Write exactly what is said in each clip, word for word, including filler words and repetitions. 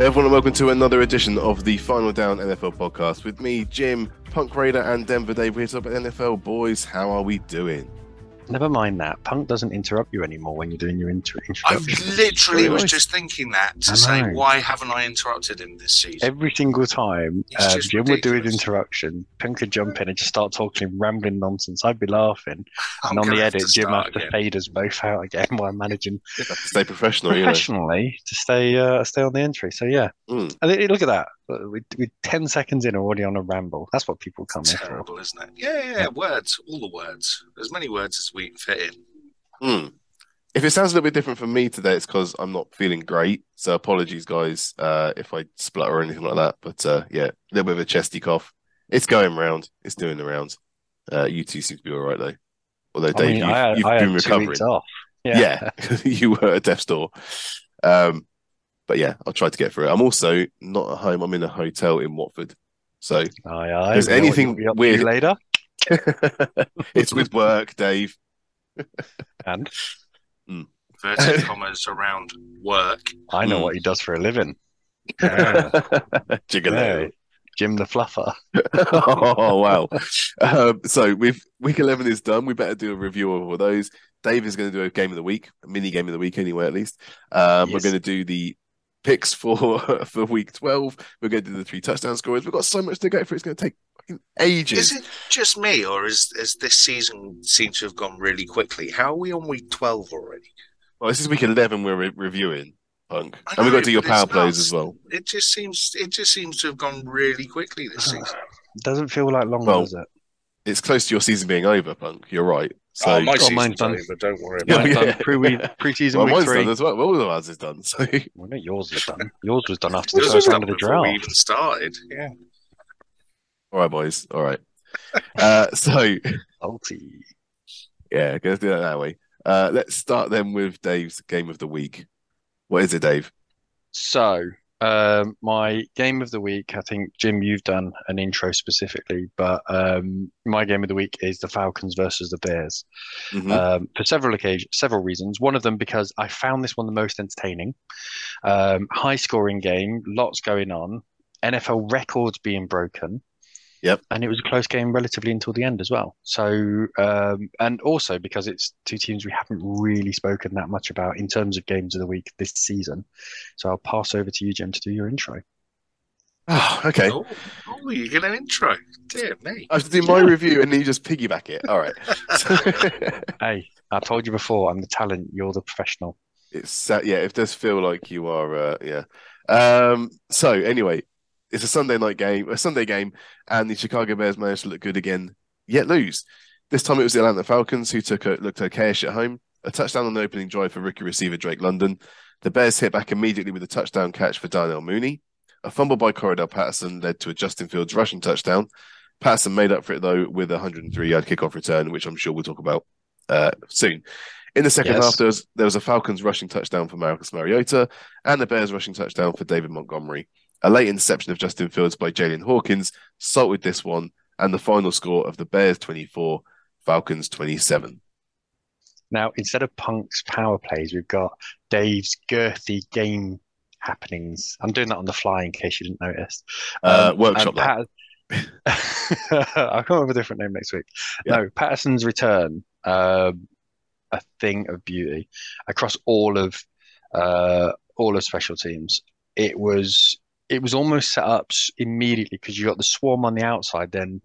Everyone, and welcome to another edition of the Final Down N F L podcast with me, Jim, Punk Raider, and Denver Dave. We're here to talk about N F L. Boys, how are we doing? Never mind that. Punk doesn't interrupt you anymore when you're doing your inter- I introduction. literally Very was nice. just thinking that to I say, know. why haven't I interrupted him this season? Every single time It's uh, just Jim would do his ridiculous. introduction, Punk would jump in and just start talking rambling nonsense. I'd be laughing. I'm and on gonna the have edit, to Jim start has to again. fade us both out again while managing Have to stay professional, you know. professionally to stay uh, stay on the entry. So, yeah. Mm. And it- look at that. We're we, ten seconds in already on a ramble. That's what people come here for. Terrible, isn't it? Yeah, yeah, yeah, words, all the words. As many words as we can fit in. Mm. If it sounds a little bit different from me today, it's because I'm not feeling great. So apologies, guys, uh, if I splutter or anything like that. But uh, yeah, a little bit of a chesty cough. It's going round. It's doing the rounds. Uh, you two seem to be all right, though. Although, I Dave, mean, you've, I had, you've I had been two recovering. weeks off. Yeah, you were at death's door. Um, but yeah, I'll try to get through it. I'm also not at home. I'm in a hotel in Watford. So Aye, aye. Is We know what anything you'll be up to weird- later? it's with work, Dave. And Inverted commas around work. I know Mm. what he does for a living. Yeah. Gigolo. Yeah. Jim the Fluffer. Oh wow! Um, so with week eleven is done. We better do a review of all those. Dave is going to do a game of the week, a mini game of the week anyway. At least um, we're Yes. going to do the picks for for week twelve. We're going to do the three touchdown scorers. We've got so much to go through. It's going to take fucking ages. Is it just me, or is, is this season seems to have gone really quickly? How are we on week twelve already? Well, this is week eleven. We're re- reviewing Punk, I and we've got know, to do your but it's power plays nuts. as well. It just seems it just seems to have gone really quickly this season. Doesn't feel like long, Well, does it? It's close to your season being over, Punk. You're right. So oh, my oh, season's mine's done. over, don't worry Yeah, about Mine's it. yeah. done pre pre-season well, week mine's three. done as well. All of ours is done. So Well, no, yours was done. Yours was done after the Yours first was round done of the before we draft. even started. Yeah. all right, boys. All right. Uh, so Salty. yeah, let's do that that way. Uh, let's start then with Dave's game of the week. What is it, Dave? So, um, my game of the week, I think, Jim, you've done an intro specifically, but um, my game of the week is the Falcons versus the Bears. Mhm. Um, for several occasions, several reasons. One of them because I found this one the most entertaining. Um, high scoring game, lots going on, N F L records being broken. Yep. And it was a close game relatively until the end as well. So, um, and also because it's two teams we haven't really spoken that much about in terms of games of the week this season. So I'll pass over to you, Jim, to do your intro. Oh, okay. Oh, oh, you get an intro. Dear me. I have to do my review and then you just piggyback it. All right. Hey, I told you before, I'm the talent, you're the professional. It's uh, yeah, it does feel like you are. Uh, yeah. Um. So anyway, it's a Sunday night game, a Sunday game, and the Chicago Bears managed to look good again, yet lose. This time it was the Atlanta Falcons who took a, looked okayish at home. A touchdown on the opening drive for rookie receiver Drake London. The Bears hit back immediately with a touchdown catch for Darnell Mooney. A fumble by Corradell Patterson led to a Justin Fields rushing touchdown. Patterson made up for it though with a one hundred three yard kickoff return, which I'm sure we'll talk about uh, soon. In the second Yes. half, there was, there was a Falcons rushing touchdown for Marcus Mariota and the Bears rushing touchdown for David Montgomery. A late interception of Justin Fields by Jalen Hawkins salted this one, and the final score of the Bears twenty-four, Falcons twenty-seven. Now, instead of Punk's power plays, we've got Dave's girthy game happenings. I'm doing that on the fly in case you didn't notice. Uh, Um, workshop and that. Pat- I'll come up with a different name next week. Yeah. No, Patterson's return, um, a thing of beauty across all of uh, all of special teams. It was it was almost set up s- immediately because you got the swarm on the outside. Then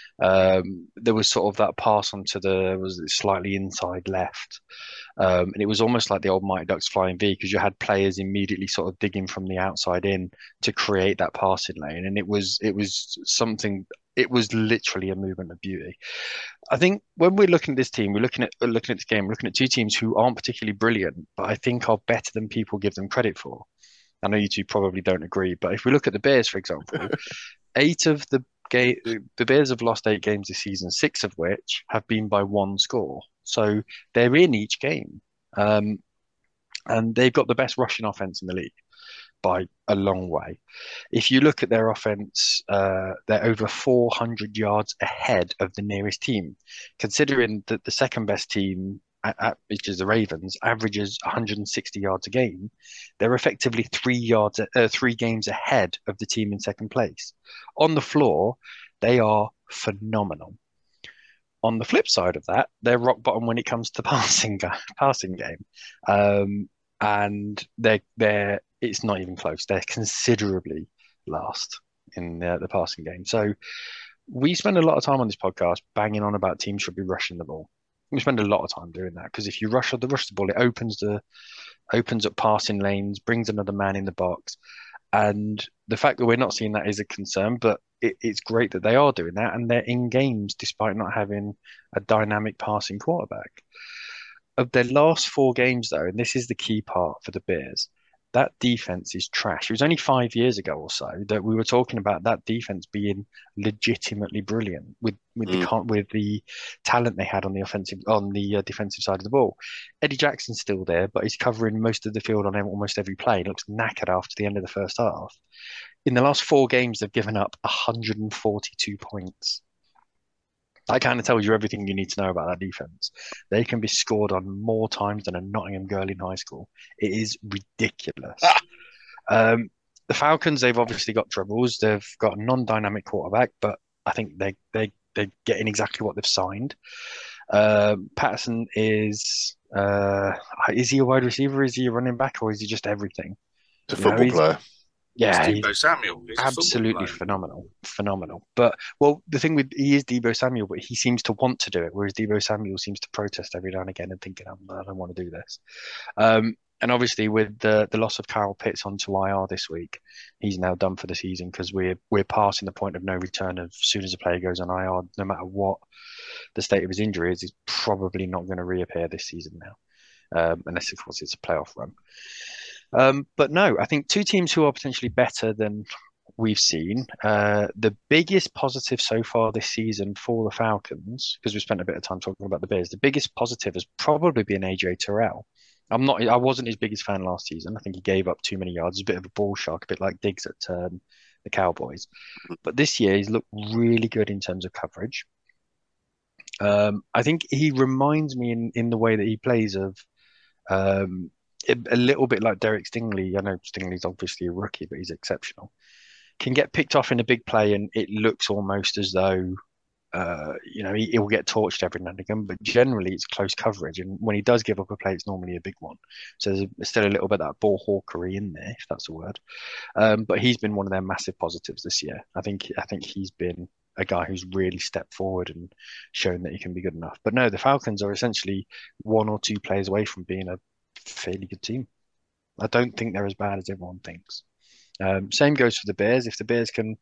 um, there was sort of that pass onto the was it slightly inside left, um, and it was almost like the old Mighty Ducks flying V because you had players immediately sort of digging from the outside in to create that passing lane, and it was it was something. It was literally a movement of beauty. I think when we're looking at this team, we're looking at we're looking at this game, we're looking at two teams who aren't particularly brilliant, but I think are better than people give them credit for. I know you two probably don't agree, but if we look at the Bears, for example, eight of the game, the Bears have lost eight games this season, six of which have been by one score. So they're in each game, um, and they've got the best rushing offense in the league by a long way. If you look at their offense, uh, they're over four hundred yards ahead of the nearest team. Considering that the second best team at, at, which is the Ravens, averages one hundred sixty yards a game, they're effectively three yards, uh, three games ahead of the team in second place. On the floor, they are phenomenal. On the flip side of that, they're rock bottom when it comes to passing passing game, um, and they're they're it's not even close. They're considerably last in the, the passing game. So we spend a lot of time on this podcast banging on about teams should be rushing the ball. We spend a lot of time doing that because if you rush the rush the ball, it opens the opens up passing lanes, brings another man in the box, and the fact that we're not seeing that is a concern. But it, it's great that they are doing that, and they're in games despite not having a dynamic passing quarterback. Of their last four games, though, and this is the key part for the Bears, that defense is trash. It was only five years ago or so that we were talking about that defense being legitimately brilliant with with mm. the with the talent they had on the offensive on the uh, defensive side of the ball. Eddie Jackson's still there, but he's covering most of the field on almost every play. It looks knackered after the end of the first half. In the last four games, they've given up one hundred forty-two points. That kind of tells you everything you need to know about that defense. They can be scored on more times than a Nottingham girl in high school. It is ridiculous. Ah. Um, the Falcons, they've obviously got troubles. They've got a non-dynamic quarterback, but I think they they they're getting exactly what they've signed. Um, Patterson is uh, is he a wide receiver? Is he a running back, or is he just everything? He's a football know, player. Yeah, he's Deebo Samuel. He's absolutely phenomenal, phenomenal. But well, the thing with he is Deebo Samuel, but he seems to want to do it, whereas Deebo Samuel seems to protest every now and again and thinking, "I don't want to do this." Um, and obviously, with the the loss of Kyle Pitts onto I R this week, he's now done for the season because we're we're passing the point of no return. Of, as soon as a player goes on I R, no matter what the state of his injury is, he's probably not going to reappear this season now, um, unless of course it's a playoff run. Um, but no, I think two teams who are potentially better than we've seen. Uh, the biggest positive so far this season for the Falcons, because we spent a bit of time talking about the Bears, the biggest positive has probably been A J Terrell. I'm not, I wasn't his biggest fan last season. I think he gave up too many yards. He's a bit of a ball shark, a bit like Diggs at um, the Cowboys. But this year he's looked really good in terms of coverage. Um, I think he reminds me in, in the way that he plays of um, a little bit like Derek Stingley. I know Stingley's obviously a rookie, but he's exceptional. Can get picked off in a big play, and it looks almost as though, uh, you know, he, he'll get torched every now and again. But generally, it's close coverage, and when he does give up a play, it's normally a big one. So there's still a little bit of that ball hawkery in there, if that's a word. Um, but he's been one of their massive positives this year. I think. I think he's been a guy who's really stepped forward and shown that he can be good enough. But no, the Falcons are essentially one or two players away from being a fairly good team. I don't think they're as bad as everyone thinks. Um, same goes for the Bears. If the Bears can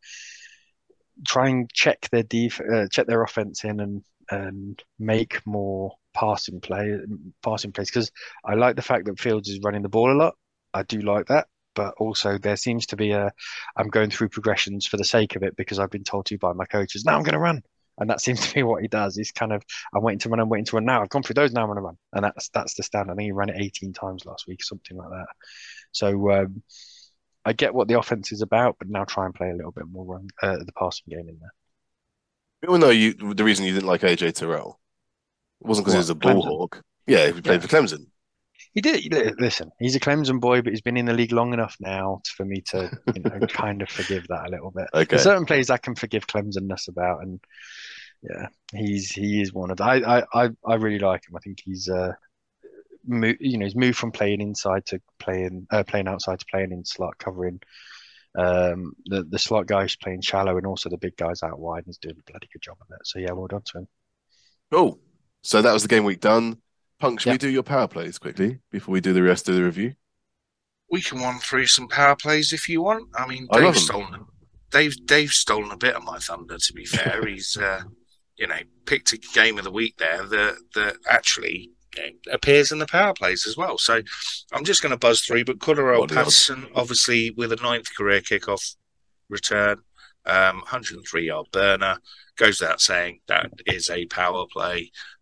try and check their def- uh, check their offense in and and make more passing play passing plays, because I like the fact that Fields is running the ball a lot. I do like that, but also there seems to be a I'm going through progressions for the sake of it because I've been told to by my coaches. Now I'm going to run. And that seems to be what he does. He's kind of, I'm waiting to run, I'm waiting to run now. I've gone through those, now I'm going to run. And that's that's the stand. I think he ran it eighteen times last week, something like that. So um, I get what the offense is about, but now try and play a little bit more run, uh, the passing game in there. We all know you, the reason you didn't like A J Terrell. It wasn't because he was a ball hawk. Yeah, he played yeah. for Clemson. He did. Listen, he's a Clemson boy, but he's been in the league long enough now for me to, you know, kind of forgive that a little bit. Okay. There's certain plays I can forgive Clemsonness about, and yeah, he's he is one of. I I I really like him. I think he's uh, mo- you know, he's moved from playing inside to playing uh, playing outside to playing in slot, covering. Um, the the slot guy's playing shallow, and also the big guy's out wide, and he's doing a bloody good job of it. So yeah, well done to him. Cool. So that was the game week done. Punk, should yep. we do your power plays quickly before we do the rest of the review? We can run through some power plays if you want. I mean, I Dave's stolen Dave Dave's stolen a bit of my thunder. To be fair, he's uh, you know picked a game of the week there that that actually you know, appears in the power plays as well. So I'm just going to buzz through. But Cordarrelle Patterson, obviously with a ninth career kickoff return, um, one hundred three yard burner, goes without saying that is a power play.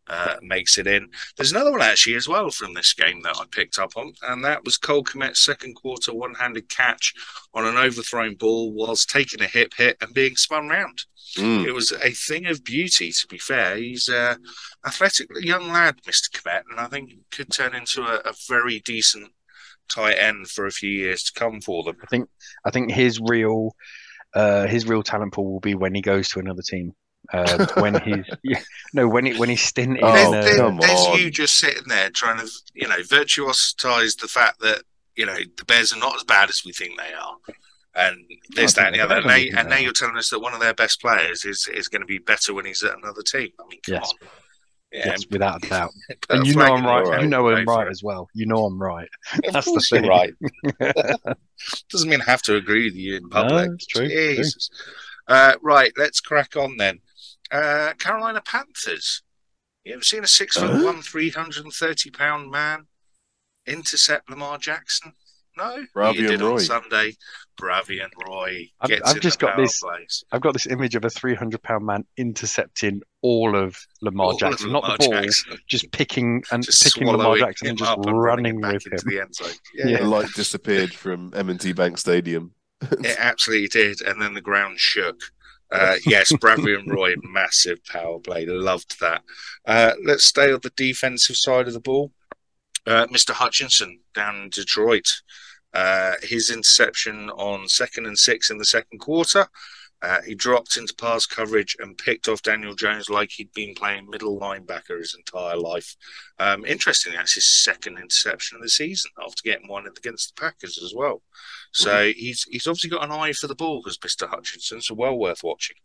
uh, makes it in. There's another one actually as well from this game that I picked up on, and that was Cole Kmet's second quarter one-handed catch on an overthrown ball whilst taking a hip hit and being spun round. Mm. It was a thing of beauty, to be fair. He's an athletic young lad, Mister Kmet, and I think could turn into a, a very decent tight end for a few years to come for them. I think I think his real uh, his real talent pool will be when he goes to another team. Um, when he's yeah, no when he when he's stinting. Oh, there's, in a, there's, come there's on. you just sitting there trying to you know virtuosize the fact that you know the Bears are not as bad as we think they are, and this, I that, and the think other. they And, don't they, think and they now are. you're telling us that one of their best players is is going to be better when he's at another team. I mean, come Yes. on. Yeah, Yes, without a doubt. put a And you flag know in I'm the right. Alright. You know I'm go for right it. as well. You know I'm right. Of That's the course you're thing. right. Doesn't mean I have to agree with you in public. No, it's true, true. Jesus. Uh, right, let's crack on then. Uh, Carolina Panthers. You ever seen a six foot Huh? one, three hundred and thirty pound man intercept Lamar Jackson? No, Bravian you did Roy. on Sunday. Bravian Roy I've- gets I've in just the got power this- plays. I've got this image of a three hundred pound man intercepting all of Lamar All of Jackson, not Lamar the ball, Jackson. just picking and Just picking Lamar swallowing Jackson him and just up and running him back with into him. the end zone. Yeah, Yeah. The light disappeared from M and T Bank Stadium. It absolutely did, and then the ground shook. Uh, yes, Bravian Roy, massive power play. Loved that. Uh, let's stay on the defensive side of the ball. Uh, Mister Hutchinson down in Detroit. Uh, his interception on second and six in the second quarter. Uh, he dropped into pass coverage and picked off Daniel Jones like he'd been playing middle linebacker his entire life. Um, interestingly, that's his second interception of the season after getting one against the Packers as well. So he's he's obviously got an eye for the ball, as Mister Hutchinson, so well worth watching.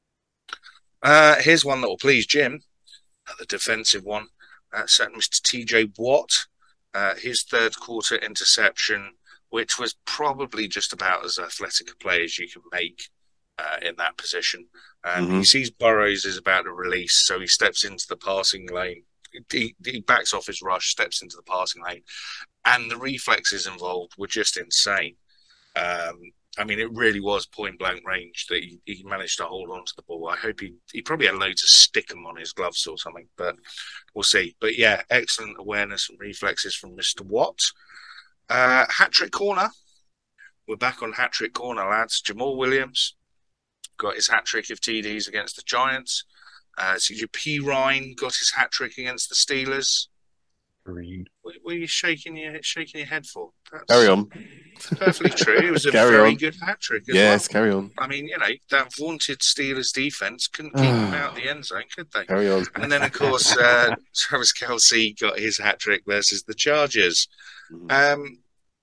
Uh, here's one that will please Jim, the defensive one. That's uh, Mister T J Watt, uh, his third quarter interception, which was probably just about as athletic a play as you can make uh, in that position. And Mhm. he sees Burrows is about to release, so he steps into the passing lane. He, he backs off his rush, steps into the passing lane, and the reflexes involved were just insane. Um, I mean, it really was point blank range that he, he managed to hold on to the ball. I hope he, he probably had loads of stickum on his gloves or something, but we'll see. But yeah, excellent awareness and reflexes from Mister Watt. Uh, hat trick corner. We're back on hat trick corner, lads. Jamal Williams got his hat trick of T Ds against the Giants. Uh, C J P. Ryan got his hat trick against the Steelers. Green. What, what are you shaking your shaking your head for? That's Carry on. perfectly true. It was a Carry very on. good hat trick as Yes, well. carry on. I mean, you know, that vaunted Steelers defense couldn't keep them out of the end zone, could they? Carry on. And then, of course, uh, Travis Kelce got his hat trick versus the Chargers. Mhm. Um,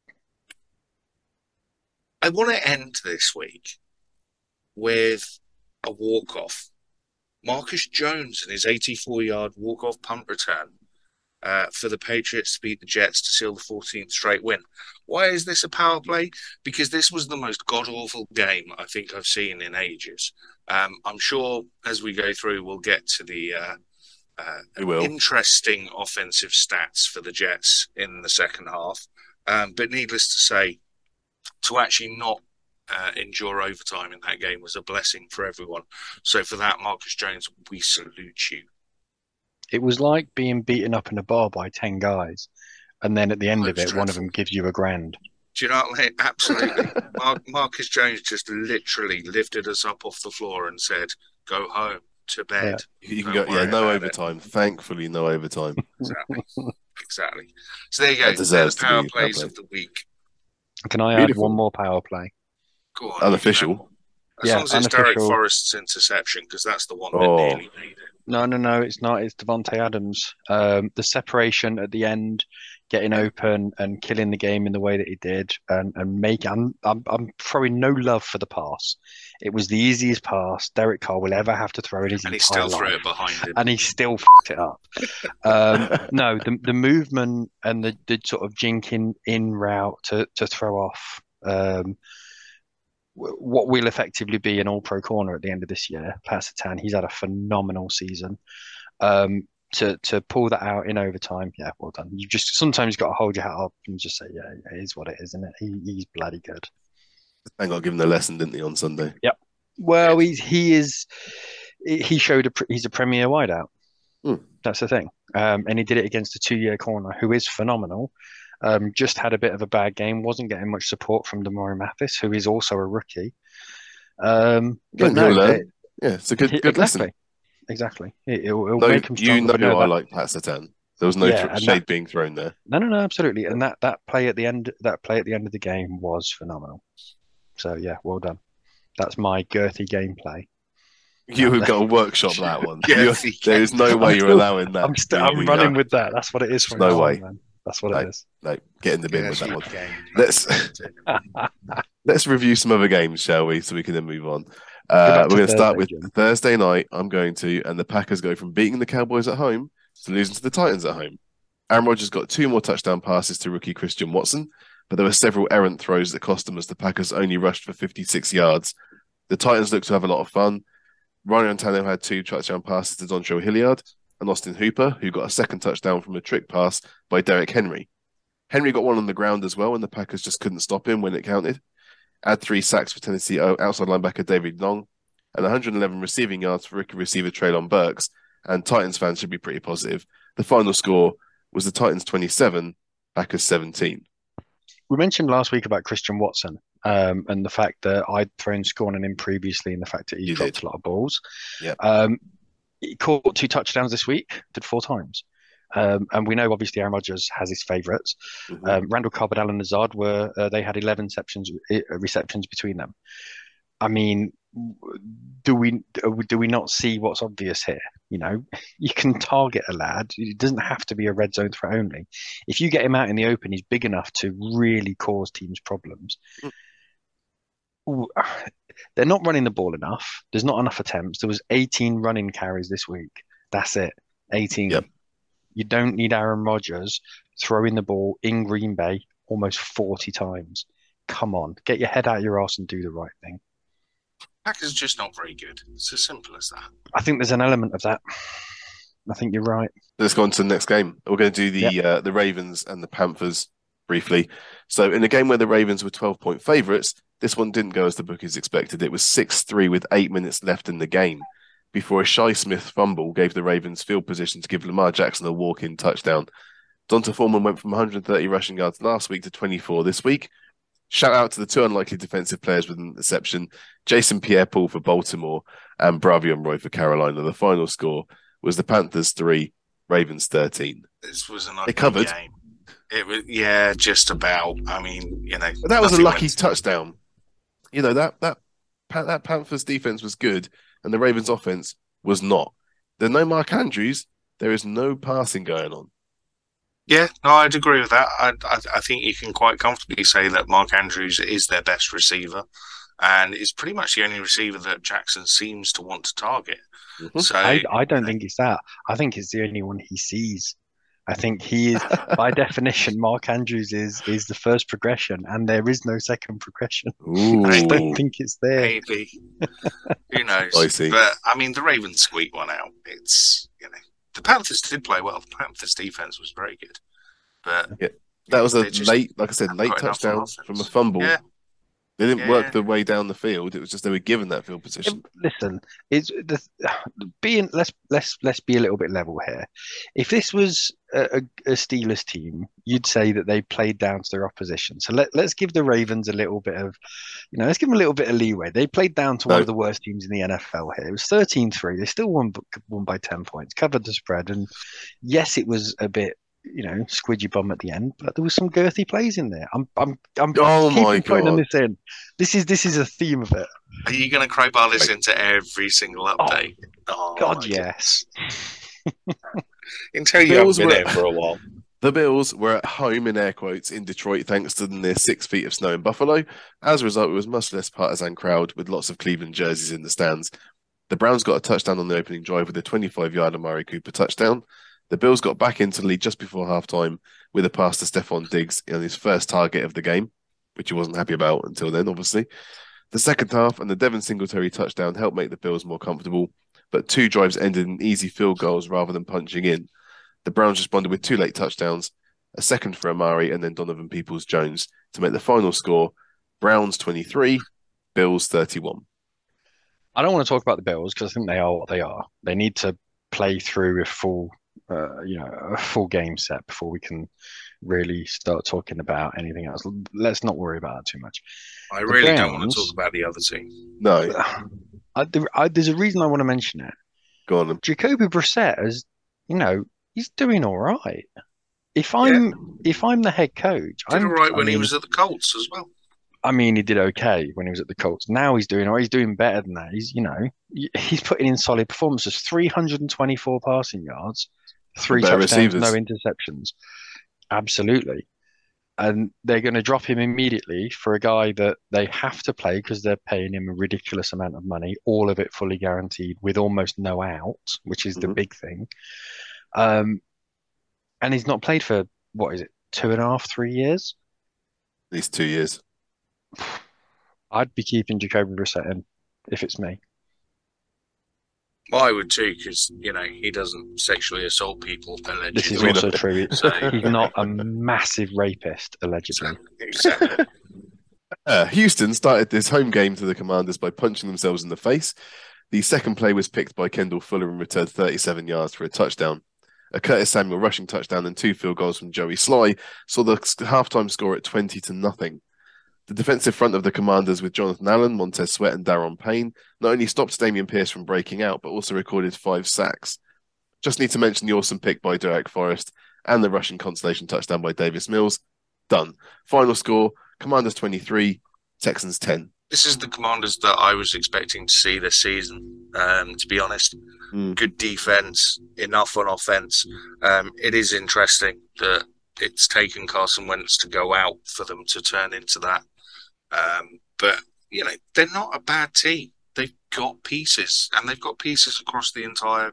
I want to end this week with a walk-off. Marcus Jones and his eighty-four yard walk-off punt return uh, for the Patriots to beat the Jets to seal the fourteenth straight win. Why is this a power play? Because this was the most god-awful game I think I've seen in ages. Um, I'm sure as we go through, we'll get to the uh, uh, We will. interesting offensive stats for the Jets in the second half. Um, but needless to say, to actually not uh, endure overtime in that game was a blessing for everyone. So for that, Marcus Jones, we salute you. It was like being beaten up in a bar by ten guys, and then at the end Oh, of it was it, one of dreadful. them gives you a grand. Do you know what I mean? Absolutely. Mar- Marcus Jones just literally lifted us up off the floor and said, go home to bed. You can Don't go. Yeah, worry no about it. overtime. Thankfully, no overtime. Exactly. Exactly. So there you go. That They're the deserves to power be a power plays play. of the week. Can I Beautiful. add one more power play? Go on. Unofficial. As Yeah, long as it's Derek unofficial. Forrest's interception, because that's the one that Oh. nearly made it. No, no, no, it's not. It's Devontae Adams. Um, the separation at the end, getting open and killing the game in the way that he did, and and make. I'm I'm, I'm throwing no love for the pass. It was the easiest pass Derek Carr will ever have to throw in his And he entire still threw life, it behind him. and he still f***ed it up. Um, no, the the movement and the, the sort of jinking in route to to throw off. Um, what will effectively be an all-pro corner at the end of this year, Pat Surtain. He's had a phenomenal season. Um, to to pull that out in overtime, yeah, well done. You just sometimes got to hold your hat up and just say, yeah, it is what it is, isn't it? He, he's bloody good. Thank God, given the lesson, didn't he, on Sunday? Well, he's he is he showed a he's a premier wideout. Hmm. That's the thing. Um, and he did it against a two-year corner who is phenomenal. Um, just had a bit of a bad game, wasn't getting much support from Demore Mathis, who is also a rookie. Um, but Again, he'll no, they, learn. Yeah, it's a good good lesson. exactly, exactly. It, it'll, it'll No, make him you stronger. But no, know I that like Pat Satan. There was no yeah, th and that shade being thrown there. no, no, no, absolutely. And that that play at the end, that play at the end of the game was phenomenal. So yeah, well done. That's my girthy gameplay. You And have got to workshop that one. Yeah, You're, he there can. is no way I'm you're still, allowing that. I'm still, We, I'm we know. running with that. That's what it is from No now way. on, man. That's what No, it is. no, get in the bin with Yes, that you one. can. Let's let's review some other games, shall we? So we can then move on. Go Uh, back we're to going to start Thursday, with Jim. Thursday night. I'm going to, and the Packers go from beating the Cowboys at home to losing to the Titans at home. Aaron Rodgers got two more touchdown passes to rookie Christian Watson, but there were several errant throws that cost them as the Packers only rushed for fifty-six yards. The Titans looked to have a lot of fun. Ryan Tannehill had two touchdown passes to Dontrell Hilliard and Austin Hooper, who got a second touchdown from a trick pass by Derrick Henry. Henry got one on the ground as well, and the Packers just couldn't stop him when it counted. Had three sacks for Tennessee outside linebacker David Long, and one hundred eleven receiving yards for rookie receiver Treylon Burks. And Titans fans should be pretty positive. The final score was the Titans twenty-seven, Packers seventeen. We mentioned last week about Christian Watson um, and the fact that I'd thrown scorn on him previously and the fact that he You dropped did. a lot of balls. Yeah. Um, he caught two touchdowns this week, did four times. Um, and we know obviously Aaron Rodgers has his favourites. Mm-hmm. Um, Randall Cobb and Alan Lazard were uh, they had eleven receptions receptions between them. I mean, do we do we not see what's obvious here? You know, you can target a lad. It doesn't have to be a red zone threat only. If you get him out in the open, he's big enough to really cause teams problems. Mm. They're not running the ball enough. There's not enough attempts. There was eighteen running carries this week. That's it. eighteen. Yep. You don't need Aaron Rodgers throwing the ball in Green Bay almost forty times. Come on, get your head out of your ass and do the right thing. Packers just not very good. It's as simple as that. I think there's an element of that. I think you're right. Let's go on to the next game. We're going to do the Yep. uh, the Ravens and the Panthers briefly. So in a game where the Ravens were twelve-point favourites, this one didn't go as the bookies expected. It was six three with eight minutes left in the game before a Shi Smith fumble gave the Ravens field position to give Lamar Jackson a walk-in touchdown. Donta Foreman went from one hundred thirty rushing yards last week to twenty-four this week. Shout out to the two unlikely defensive players with an interception, Jason Pierre-Paul for Baltimore and Bravion Roy for Carolina. The final score was the Panthers three, Ravens thirteen. This was an They ugly covered. game. It was, yeah, just about. I mean, you know, But that was a nothing lucky went- touchdown. You know, that that that Panthers defense was good and the Ravens offense was not. There's no Mark Andrews. There is no passing going on. Yeah, no, I'd agree with that. I, I, I think you can quite comfortably say that Mark Andrews is their best receiver, and is pretty much the only receiver that Jackson seems to want to target. Mhm. So I, I don't think it's that. I think it's the only one he sees. I think he is, by definition, Mark Andrews is is the first progression, and there is no second progression. I just don't Ooh. think it's there. maybe who knows? I see. But I mean, the Ravens squeaked one out. It's you know the Panthers did play well. The Panthers defense was very good, but That was a they just late, like I said, haven't late got enough touchdown offense. from a fumble. Yeah. They didn't Yeah. work the way down the field. It was just they were given that field position. Listen, it's the being let's let's let's be a little bit level here. If this was a, a Steelers team, you'd say that they played down to their opposition. So let let's give the Ravens a little bit of, you know, let's give them a little bit of leeway. They played down to No. one of the worst teams in the N F L here. It was thirteen three. They still won won by ten points, covered the spread, and yes, it was a bit, you know, squidgy bum at the end, but there was some girthy plays in there. I'm, I'm, I'm Oh keeping my putting God. this in. This is this is a theme of it. Are you going to crowbar this into every single update? Oh, God, my yes. Until you Bills haven't been were- here for a while. The Bills were at home, in air quotes, in Detroit thanks to the near six feet of snow in Buffalo. As a result, it was a much less partisan crowd with lots of Cleveland jerseys in the stands. The Browns got a touchdown on the opening drive with a twenty-five-yard Amari Cooper touchdown. The Bills got back into the lead just before halftime with a pass to Stephon Diggs on his first target of the game, which he wasn't happy about until then, obviously. The second half and the Devin Singletary touchdown helped make the Bills more comfortable, but two drives ended in easy field goals rather than punching in. The Browns responded with two late touchdowns, a second for Amari and then Donovan Peoples-Jones to make the final score Browns twenty-three, Bills thirty-one. I don't want to talk about the Bills because I think they are what they are. They need to play through a full, uh, you know, a full game set before we can really start talking about anything else. Let's not worry about that too much. I The really don't want to Browns- talk about the other team. No, I, there- I, there's a reason I want to mention it. go on. Then. Jacoby Brissett is, you know, he's doing all right. If I'm if I'm the head coach, Did I'm all right I when he mean- was at the Colts as well. I mean, he did okay when he was at the Colts. Now he's doing, or he's doing better than that. He's, you know, he's putting in solid performances. three hundred twenty-four passing yards, three better touchdowns, no receivers. interceptions. Absolutely. And they're going to drop him immediately for a guy that they have to play because they're paying him a ridiculous amount of money, all of it fully guaranteed with almost no out, which is the Mhm. big thing. Um, and he's not played for, what is it, two and a half, three years? At least two years. I'd be keeping Jacoby Brissett in if it's me. Well, I would too, because you know he doesn't sexually assault people allegedly. This is We also know. true. So He's not a massive rapist, allegedly. exactly. Uh, Houston started this home game to the Commanders by punching themselves in the face. The second play was picked by Kendall Fuller and returned thirty-seven yards for a touchdown. A Curtis Samuel rushing touchdown and two field goals from Joey Sly saw the halftime score at twenty to nothing. The defensive front of the Commanders with Jonathan Allen, Montez Sweat, and Daron Payne not only stopped Damian Pierce from breaking out, but also recorded five sacks. Just need to mention the awesome pick by Derek Forrest and the rushing consolation touchdown by Davis Mills. Done. Final score, Commanders twenty-three, Texans ten. This is the Commanders that I was expecting to see this season. Um, to be honest, Mm. good defense, enough on offense. Um, it is interesting that it's taken Carson Wentz to go out for them to turn into that. Um, but you know they're not a bad team. They've got pieces, and they've got pieces across the entire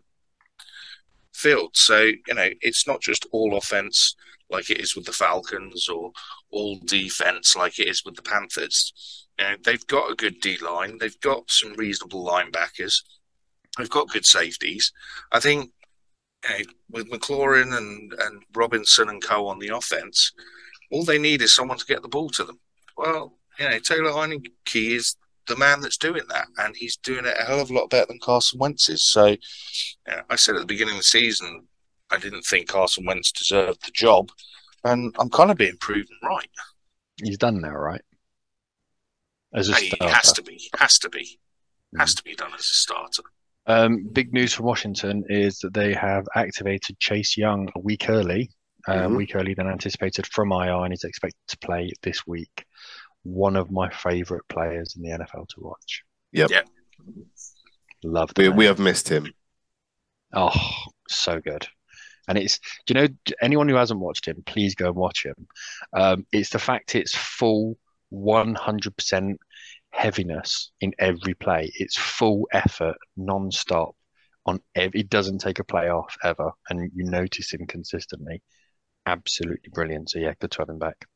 field. So you know it's not just all offense like it is with the Falcons, or all defense like it is with the Panthers. You know, they've got a good D line. They've got some reasonable linebackers. They've got good safeties. I think you know, with McLaurin and, and Robinson and co on the offense, all they need is someone to get the ball to them. Well, you know, Taylor Heineke is the man that's doing that, and he's doing it a hell of a lot better than Carson Wentz is. So, you know, I said at the beginning of the season, I didn't think Carson Wentz deserved the job, and I'm kind of being proven right. He's done now, right? As a He starter. has to be, has to be, has to be done as a starter. Um, big news from Washington is that they have activated Chase Young a week early, um, Mhm. week early than anticipated from I R, and he's expected to play this week. One of my favourite players in the N F L to watch. Yep. Yeah. Love the We, man. we have missed him. Oh, so good. And it's, do you know, anyone who hasn't watched him, please go and watch him. Um, it's the fact it's full one hundred percent heaviness in every play. It's full effort, non-stop. On ev- He doesn't take a play off ever, and you notice him consistently. Absolutely brilliant. So yeah, good to have him back.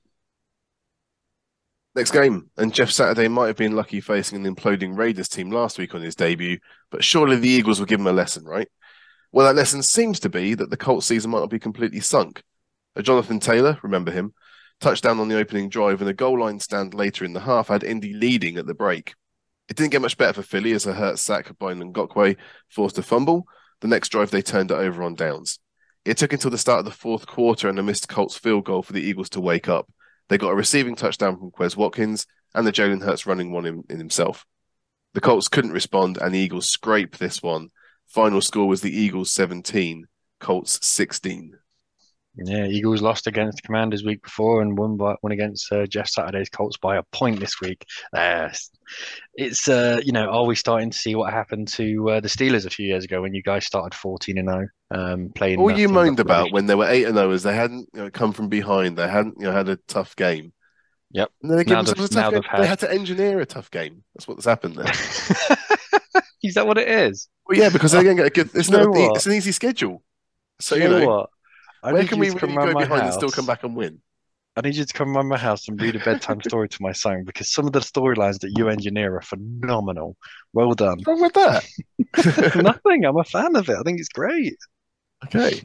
Next game, and Jeff Saturday might have been lucky facing an imploding Raiders team last week on his debut, but surely the Eagles will give him a lesson, right? Well, that lesson seems to be that the Colts season might not be completely sunk. A Jonathan Taylor, remember him, touchdown on the opening drive and a goal line stand later in the half had Indy leading at the break. It didn't get much better for Philly as a hurt sack by Ngakwe forced a fumble. The next drive, they turned it over on downs. It took until the start of the fourth quarter and a missed Colts field goal for the Eagles to wake up. They got a receiving touchdown from Quez Watkins and the Jalen Hurts running one in, in himself. The Colts couldn't respond and the Eagles scraped this one. Final score was the Eagles seventeen, Colts sixteen. Yeah, Eagles lost against the Commanders week before and won by won against uh, Jeff Saturday's Colts by a point this week. Uh, it's uh, you know, are we starting to see what happened to uh, the Steelers a few years ago when you guys started fourteen and oh, um, playing? All you nothing moaned but about rubbish? when they were eight and zero is they hadn't you know, come from behind. They hadn't you know had a tough game. Yep. And then they, Now gave themselves they've- a tough now game. they've had- They had to engineer a tough game. That's what's happened there. Is that what it is? Well, yeah, because they're going to get a good. It's Do you not. know a- what? It's an easy schedule. So Do you know, what? I where need can you we to really come go round my behind and still house. come back and win? I need you to come around my house and read a bedtime story to my son because some of the storylines that you engineer are phenomenal. Well done. What's wrong with that? Nothing. I'm a fan of it. I think it's great. Okay.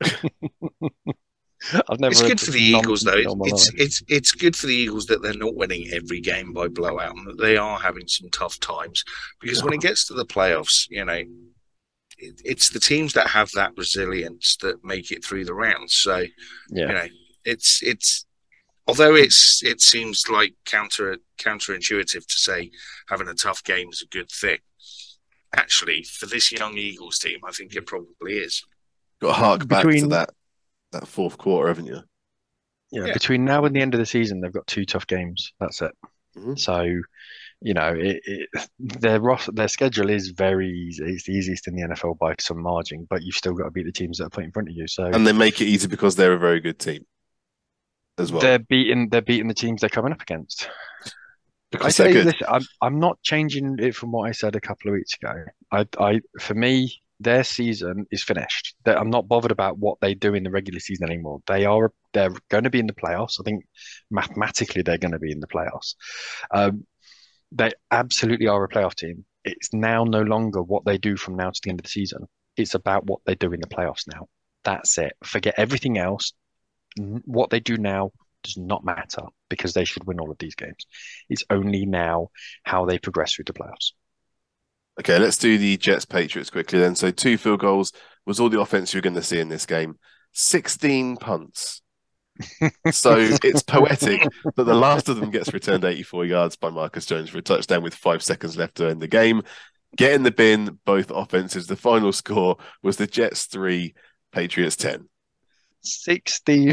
I've never It's heard good for such the Eagles, though. nonsense in all my It's, life. it's it's good for the Eagles that they're not winning every game by blowout and that they are having some tough times. Because when it gets to the playoffs, you know, it, it's the teams that have that resilience that make it through the rounds. So, yeah. you know, it's it's although it's it seems like counter counterintuitive to say having a tough game is a good thing. Actually, for this young Eagles team, I think it probably is. Got to hark back Between- to that that fourth quarter, haven't you? Yeah, Yeah. between now and the end of the season, they've got two tough games. That's it. Mhm. So, you know, it, it, their ros- their schedule is very easy. It's the easiest in the N F L by some margin, but you've still got to beat the teams that are put in front of you. So And they make it easy because they're a very good team as well. they're beating they're beating the teams they're coming up against. I Because they're say good. this, I'm I'm not changing it from what I said a couple of weeks ago. I I for me, their season is finished. That I'm not bothered about what they do in the regular season anymore. They are they're going to be in the playoffs. I think mathematically they're going to be in the playoffs. Um, they absolutely are a playoff team. It's now no longer what they do from now to the end of the season. It's about what they do in the playoffs now. That's it. Forget everything else. N- What they do now does not matter because they should win all of these games. It's only now how they progress through the playoffs. Okay, let's do the Jets Patriots quickly then. So two field goals was all the offense you're going to see in this game. sixteen punts. So it's poetic that the last of them gets returned eighty-four yards by Marcus Jones for a touchdown with five seconds left to end the game. Get in the bin, both offenses. The final score was the Jets three, Patriots ten. sixteen.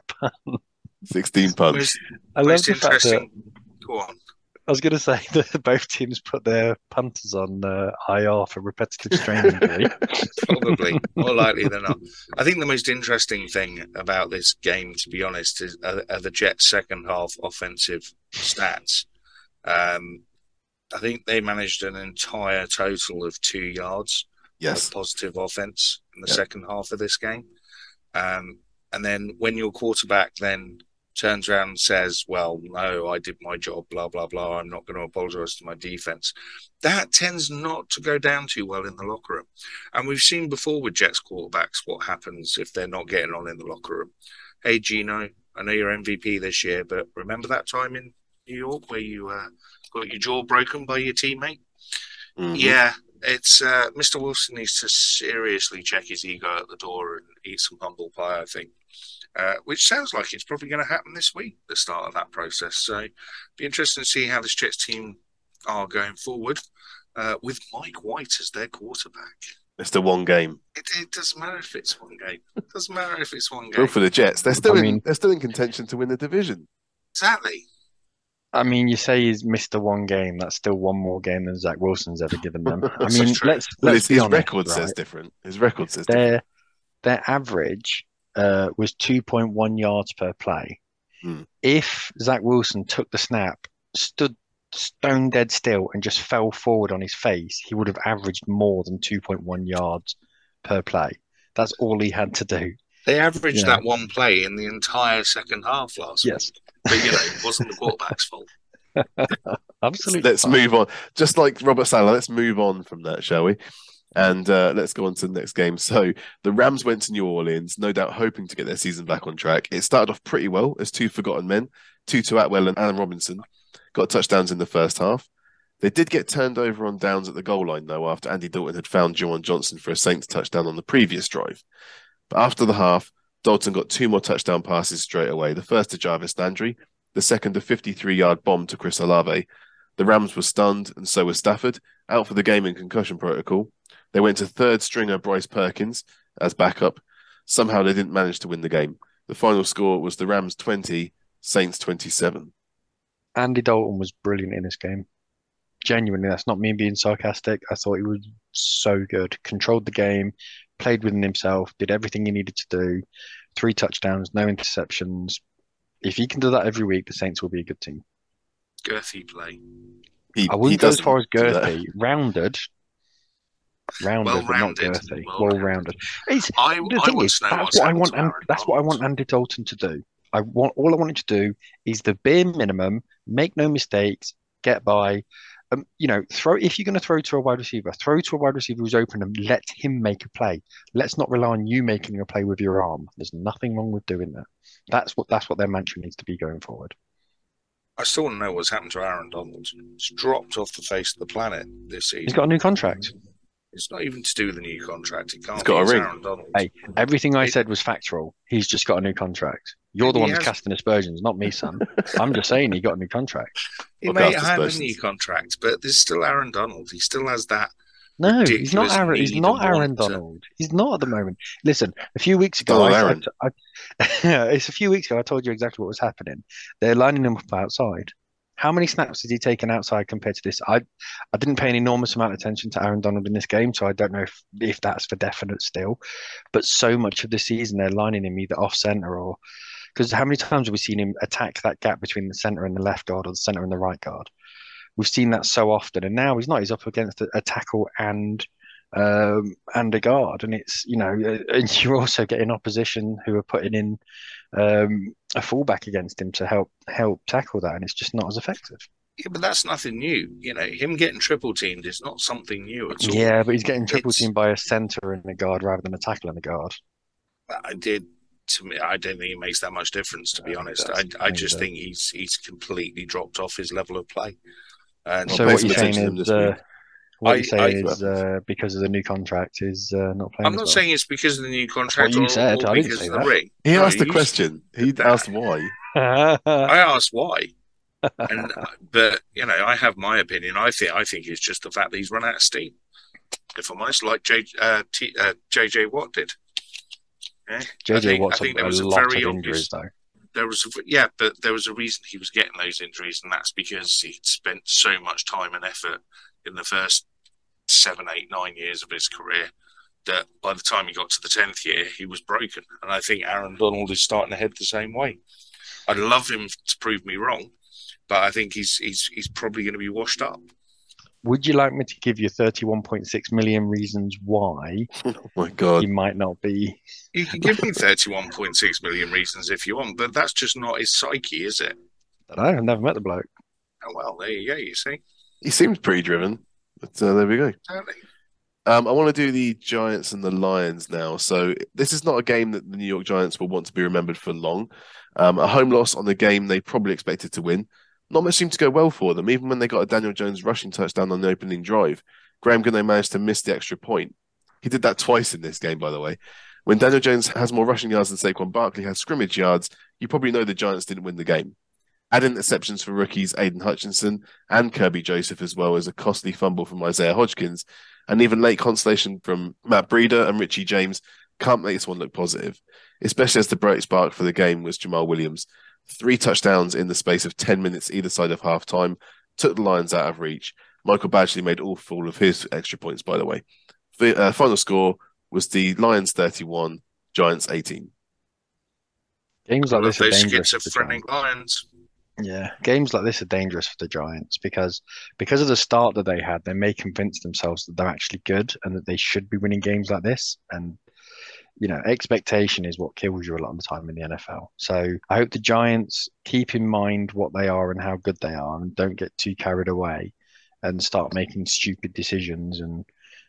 sixteen punts. Most, I love most the fact that interesting. Go on. I was going to say that both teams put their punters on uh, I R for repetitive strain injury. Probably more likely than not. I think the most interesting thing about this game, to be honest, is are, are the Jets' second half offensive stats. Um, I think they managed an entire total of two yards Yes. of positive offense in the Yep. second half of this game. Um, and then when your quarterback then turns around and says, well, no, I did my job, blah, blah, blah, I'm not going to apologize to my defense. That tends not to go down too well in the locker room. And we've seen before with Jets quarterbacks what happens if they're not getting on in the locker room. Hey, Gino, I know you're M V P this year, but remember that time in New York where you uh, got your jaw broken by your teammate? Mhm. Yeah, it's uh, Mister Wilson needs to seriously check his ego at the door and eat some humble pie, I think. Uh, which sounds like it's probably going to happen this week, the start of that process. So, be interesting to see how this Jets team are going forward uh, with Mike White as their quarterback. It's the one game. It, it doesn't matter if it's one game. It doesn't matter if it's one Well, game. for the Jets, they're still I in. mean- They're still in contention to win the division. Exactly. I mean, you say he's missed the one game. That's still one more game than Zach Wilson's ever given them. I This is mean, true. let's Well, let's his, be his honest, record right? says different. His record says different. Their their average uh, was two point one yards per play. Hmm. If Zach Wilson took the snap, stood stone dead still, and just fell forward on his face, he would have averaged more than two point one yards per play. That's all he had to do. They averaged Yeah. that one play in the entire second half last Yes, week. But, you know, it wasn't the quarterback's fault. absolutely. Let's fine. move on. Just like Robert Sala, let's move on from that, shall we? And uh, let's go on to the next game. So the Rams went to New Orleans, no doubt hoping to get their season back on track. It started off pretty well as two forgotten men, Tutu Atwell and Allen Robinson, got touchdowns in the first half. They did get turned over on downs at the goal line, though, after Andy Dalton had found Juwan Johnson for a Saints touchdown on the previous drive. But after the half, Dalton got two more touchdown passes straight away. The first to Jarvis Landry, the second a fifty-three-yard bomb to Chris Olave. The Rams were stunned, and so was Stafford, out for the game in concussion protocol. They went to third stringer Bryce Perkins as backup. Somehow they didn't manage to win the game. The final score was the Rams twenty, Saints twenty-seven. Andy Dalton was brilliant in this game. Genuinely, that's not me being sarcastic. I thought he was so good. Controlled the game, played within himself, did everything he needed to do. Three touchdowns, no interceptions. If he can do that every week, the Saints will be a good team. Girthy play. He, I he wouldn't go as doesn't far as do that. girthy. Rounded. Rounded, but not Well-rounded. girthy. Well-rounded. Well-rounded. It's, I, the I thing want is, to know that's what's what I happened want. to And Aaron that's what I want Donald. Andy Dalton to do. I want all I want him to do is the bare minimum. Make no mistakes. Get by. Um, you know, throw if you're going to throw to a wide receiver, throw to a wide receiver who's open and let him make a play. Let's not rely on you making a play with your arm. There's nothing wrong with doing that. That's what that's what their mantra needs to be going forward. I still want to know what's happened to Aaron Donald. He's dropped off the face of the planet this season. He's got a new contract. It's not even to do with the new contract. It can't He's be. got a It's ring. Aaron Donald. Hey, everything I It- said was factual. He's just got a new contract. You're the He one has- casting aspersions, not me, son. I'm just saying he got a new contract. He Or may cast have a aspersions. new contract, but there's still Aaron Donald. He still has that. No, he's not Ridiculous Aaron. He's need not and Aaron want to- Donald. He's not at the moment. Listen, a few weeks ago, Donald I, Aaron. I, I, it's a few weeks ago. I told you exactly what was happening. They're lining him up outside. How many snaps has he taken outside compared to this? I, I didn't pay an enormous amount of attention to Aaron Donald in this game, so I don't know if if that's for definite still. But so much of the season, they're lining him either off center or because how many times have we seen him attack that gap between the center and the left guard or the center and the right guard? We've seen that so often, and now he's not. He's up against a, a tackle and um, and a guard, and it's you know, and you're also getting opposition who are putting in um, a fullback against him to help help tackle that, and it's just not as effective. Yeah, but that's nothing new. You know, him getting triple teamed is not something new at all. Yeah, but he's getting triple It's- teamed by a center and a guard rather than a tackle and a guard. I did. To me, I don't think it makes that much difference. To be No, it honest, does. I, I No, it just does. think he's he's completely dropped off his level of play. And So pay what some you're saying attention to him is, this uh, week. what I- you're saying I- is uh, because of the new contract is uh, not playing. I'm as not well. saying it's because of the new contract you or, said. or I didn't because say of the that. ring. He No, asked the you- question. He that. asked why. I asked why, and but you know, I have my opinion. I think I think it's just the fact that he's run out of steam. If I'm honest, like J, uh, T, uh, J J Watt did. Yeah? J I J think- Watt's I think a, there was a a lot of very injuries obvious- though. There was a, yeah, but there was a reason he was getting those injuries, and that's because he'd spent so much time and effort in the first seven, eight, nine years of his career that by the time he got to the tenth year, he was broken. And I think Aaron Donald is starting to head the same way. I'd love him to prove me wrong, but I think he's he's he's probably going to be washed up. Would you like me to give you thirty-one point six million reasons why Oh my god. he might not be? You can give me thirty-one point six million reasons if you want, but that's just not his psyche, is it? I don't know. I've never met the bloke. Oh, well, there you go. You see, He seems pretty driven. But uh, there we go. Totally. Um, I want to do the Giants and the Lions now. So this is not a game that the New York Giants will want to be remembered for long. Um, a home loss on the game they probably expected to win. Not much seemed to go well for them, even when they got a Daniel Jones rushing touchdown on the opening drive. Graham Gano managed to miss the extra point. He did that twice in this game, by the way. When Daniel Jones has more rushing yards than Saquon Barkley has scrimmage yards, you probably know the Giants didn't win the game. Add in interceptions for rookies Aiden Hutchinson and Kirby Joseph, as well as a costly fumble from Isaiah Hodgkins, and even late consolation from Matt Breida and Richie James can't make this one look positive, especially as the bright spark for the game was Jamal Williams. Three touchdowns in the space of ten minutes either side of halftime took the Lions out of reach. Michael Badgley made all full of his extra points, by the way. The uh, final score was the Lions thirty-one, Giants eighteen. Games like Love this are those dangerous for the schizophrenic Giants. lions. Yeah, games like this are dangerous for the Giants because because of the start that they had, they may convince themselves that they're actually good and that they should be winning games like this. And you know, expectation is what kills you a lot of the time in the N F L. So I hope the Giants keep in mind what they are and how good they are, and don't get too carried away and start making stupid decisions and.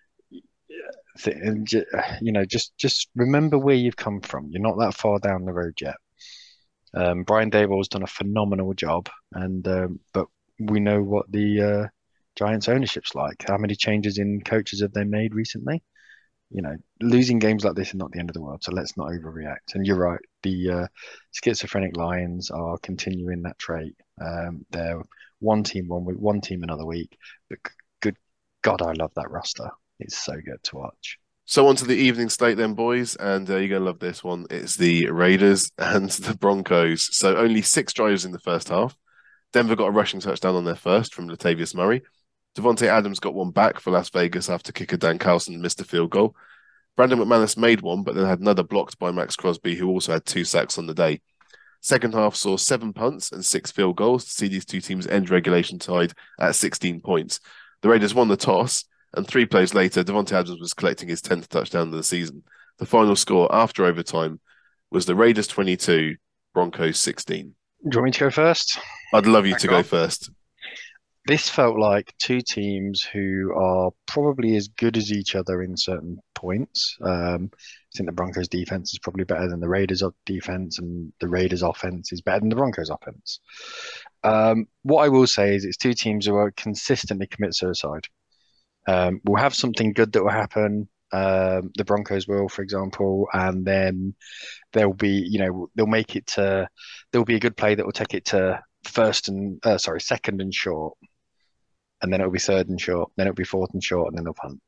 And you know, just just remember where you've come from. You're not that far down the road yet. Um, Brian Daboll's done a phenomenal job, and um, but we know what the uh, Giants' ownership's like. How many changes in coaches have they made recently? You know, losing games like this is not the end of the world, so let's not overreact. And you're right, the uh, schizophrenic Lions are continuing that trait. Um, they're one team one week, one team another week. But good God, I love that roster. It's so good to watch. So on to the evening slate then, boys, and uh, you're going to love this one. It's the Raiders and the Broncos. So only six drives in the first half. Denver got a rushing touchdown on their first from Latavius Murray. Devontae Adams got one back for Las Vegas after kicker Dan Carlson missed a field goal. Brandon McManus made one, but then had another blocked by Max Crosby, who also had two sacks on the day. Second half saw seven punts and six field goals to see these two teams end regulation tied at sixteen points. The Raiders won the toss, and three plays later, Devontae Adams was collecting his tenth touchdown of the season. The final score after overtime was the Raiders twenty-two, Broncos sixteen. Do you want me to go first? I'd love you Back to go off. first. This felt like two teams who are probably as good as each other in certain points. Um, I think the Broncos defense is probably better than the Raiders defense, and the Raiders offense is better than the Broncos offense. Um, what I will say is it's two teams who are consistently commit suicide. Um, we'll have something good that will happen. Um, the Broncos will, for example, and then there'll be, you know, they'll make it to, there'll be a good play that will take it to first and, uh, sorry, second and short, and then it'll be third and short, then it'll be fourth and short, and then they'll punt.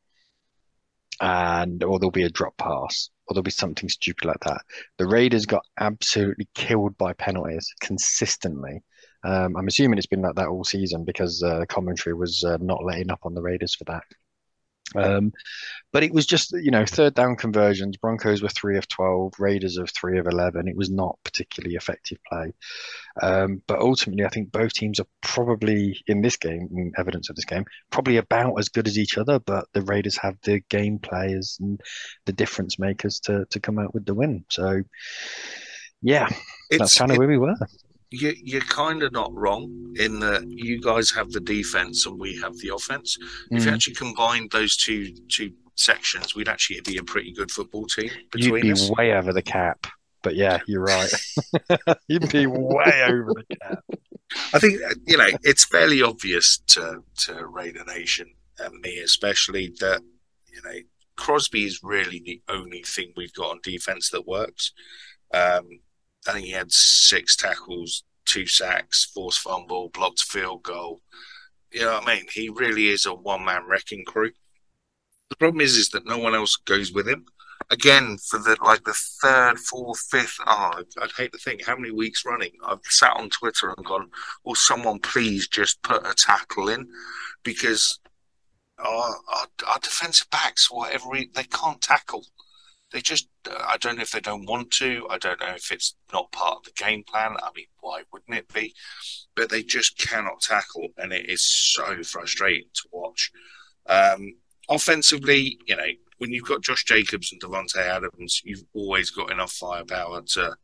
And, or there'll be a drop pass, or there'll be something stupid like that. The Raiders got absolutely killed by penalties consistently. Um, I'm assuming it's been like that all season because uh, commentary was uh, not letting up on the Raiders for that. Um, but it was just, you know, third down conversions. Broncos were three of twelve, Raiders of three of eleven. It was not particularly effective play. Um, but ultimately, I think both teams are probably in this game, in evidence of this game, probably about as good as each other. But the Raiders have the game players and the difference makers to to come out with the win. So, yeah, It's that's kind of it, where we were. you, you're kind of not wrong in that you guys have the defense and we have the offense. If you Mm. actually combined those two two sections, we'd actually be a pretty good football team You'd between be us. way over the cap. But yeah, you're right. You'd be way over the cap. I think you know it's fairly obvious to to Raider Nation and me especially that you know Crosby is really the only thing we've got on defense that works. Um, I think he had six tackles, two sacks, forced fumble, blocked field goal. You know what I mean? He really is a one-man wrecking crew. The problem is, is that no one else goes with him. Again, for the like the third, fourth, fifth. Oh, I'd, I'd hate to think how many weeks running I've sat on Twitter and gone, "Will someone please just put a tackle in?" Because our our, our defensive backs, whatever they can't tackle. They just, uh, I don't know if they don't want to. I don't know if it's not part of the game plan. I mean, why wouldn't it be? But they just cannot tackle, and it is so frustrating to watch. Um, offensively, you know, when you've got Josh Jacobs and Devontae Adams, you've always got enough firepower to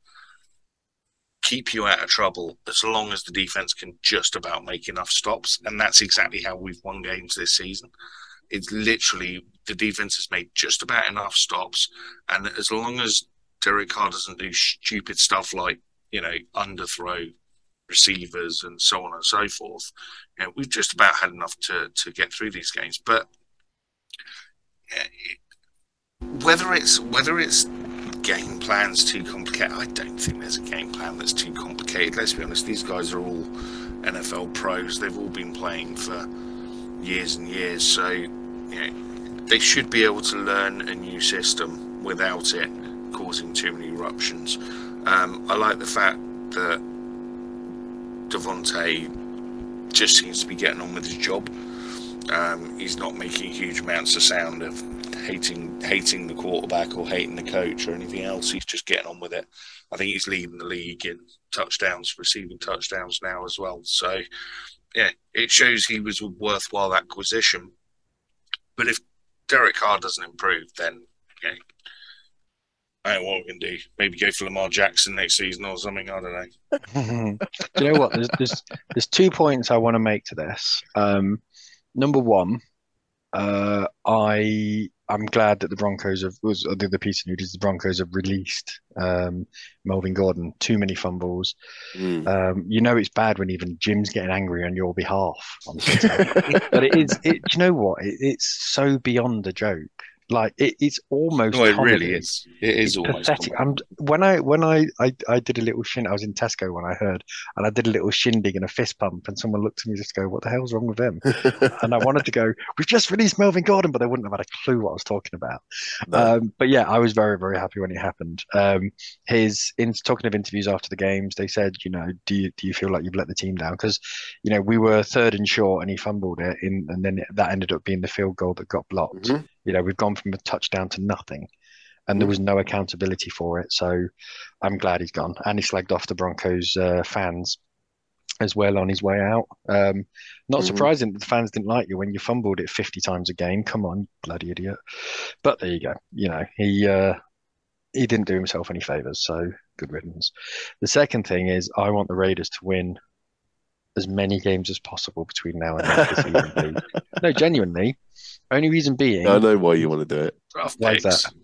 keep you out of trouble as long as the defense can just about make enough stops. And that's exactly how we've won games this season. It's literally the defense has made just about enough stops. And as long as Derek Carr doesn't do stupid stuff like, you know, underthrow receivers and so on and so forth, you know, we've just about had enough to, to get through these games. But whether it's whether it's game plans too complicated, I don't think there's a game plan that's too complicated. Let's be honest, these guys are all N F L pros. They've all been playing for years and years, so you know, they should be able to learn a new system without it causing too many eruptions. Um, I like the fact that Devontae just seems to be getting on with his job. Um, he's not making huge amounts of sound of hating hating the quarterback or hating the coach or anything else. He's just getting on with it. I think he's leading the league in touchdowns, receiving touchdowns now as well. So, yeah, it shows he was a worthwhile acquisition. But if Derek Carr doesn't improve, then you know, I don't know what we can do. Maybe go for Lamar Jackson next season or something. I don't know. Do you know what? There's there's there's two points I want to make to this. Um, number one, uh, I I'm glad that the Broncos have was the other piece of news is the Broncos have released um, Melvin Gordon. Too many fumbles. Mm. Um, you know it's bad when even Jim's getting angry on your behalf on Twitter. But it is. It, do you know what? It, it's so beyond a joke. Like it, it's almost. No, it comedy. really is. It is It's almost pathetic. comedy. I'm, when I when I, I I did a little shin, I was in Tesco when I heard, and I did a little shindig and a fist pump, and someone looked at me just go, "What the hell's wrong with him?" And I wanted to go, "We've just released Melvin Gordon," but they wouldn't have had a clue what I was talking about. No. Um, but yeah, I was very very happy when it happened. Um, his in talking of interviews after the games, they said, you know, do you do you feel like you've let the team down? Because you know we were third and short, and he fumbled it, in, and then that ended up being the field goal that got blocked. Mhm. You know, we've gone from a touchdown to nothing, and there was no accountability for it. So I'm glad he's gone. And he slagged off the Broncos uh, fans as well on his way out. Um, not Mhm. surprising that the fans didn't like you when you fumbled it fifty times a game. Come on, bloody idiot. But there you go. You know, he uh, he didn't do himself any favors. So good riddance. The second thing is I want the Raiders to win as many games as possible between now and then for season B. No, genuinely. Only reason being, I know why you want to do it. Draft Why is picks. that?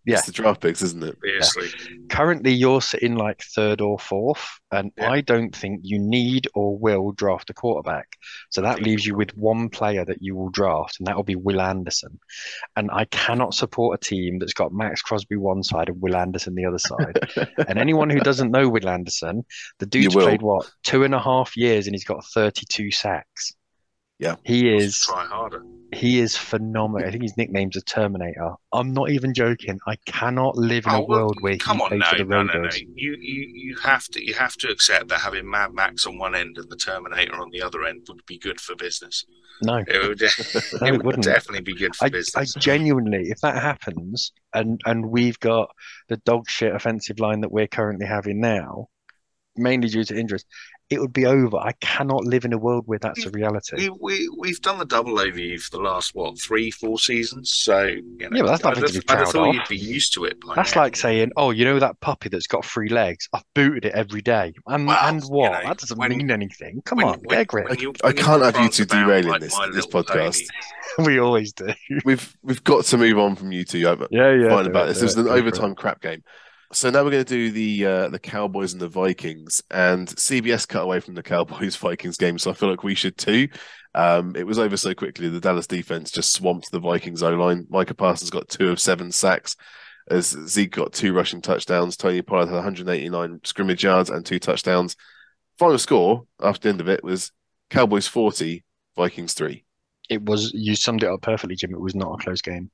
Yeah. It's the draft picks, isn't it? Obviously. Currently, you're sitting like third or fourth, and Yeah. I don't think you need or will draft a quarterback. So that leaves you with one player that you will draft, and that will be Will Anderson. And I cannot support a team that's got Max Crosby one side and Will Anderson the other side. And anyone who doesn't know Will Anderson, the dude's You will. played what, two and a half years, and he's got thirty-two sacks. Yeah. He Must is try harder. he is phenomenal. I think his nickname's a Terminator. I'm not even joking. I cannot live in a Oh, well, world where he come on, plays no, for the no, no, no. Raiders. You, you, you have to, you have to accept that having Mad Max on one end and the Terminator on the other end would be good for business. No, It would, no, it it would wouldn't. definitely be good for I, I business. genuinely, if that happens, and and we've got the dog shit offensive line that we're currently having now, mainly due to injuries, it would be over. I cannot live in a world where that's a reality. We, we, we've done the double overview for the last, what, three, four seasons? So, you know, Yeah, but that's nothing I'd to have, be I'd have proud thought of. you'd be used to it by That's now. like saying, "Oh, you know that puppy that's got three legs? I've booted it every day." And Well, and you what? know, That doesn't when- mean anything. Come when- on, when- get a grip. when you- I when you can't want have you France two about, derailing like, this My this Little podcast. Pony. We always do. We've we've got to move on from you two. I'm Yeah, yeah. fine do about it, this. do It was it, an go for it. overtime crap game. So now we're going to do the uh, the Cowboys and the Vikings, and C B S cut away from the Cowboys Vikings game, so I feel like we should too. Um, it was over so quickly. The Dallas defense just swamped the Vikings O line. Micah Parsons got two of seven sacks, as Zeke got two rushing touchdowns. Tony Pollard had one hundred eighty-nine scrimmage yards and two touchdowns. Final score after the end of it was Cowboys forty, Vikings three. It was, you summed it up perfectly, Jim. It was not a close game.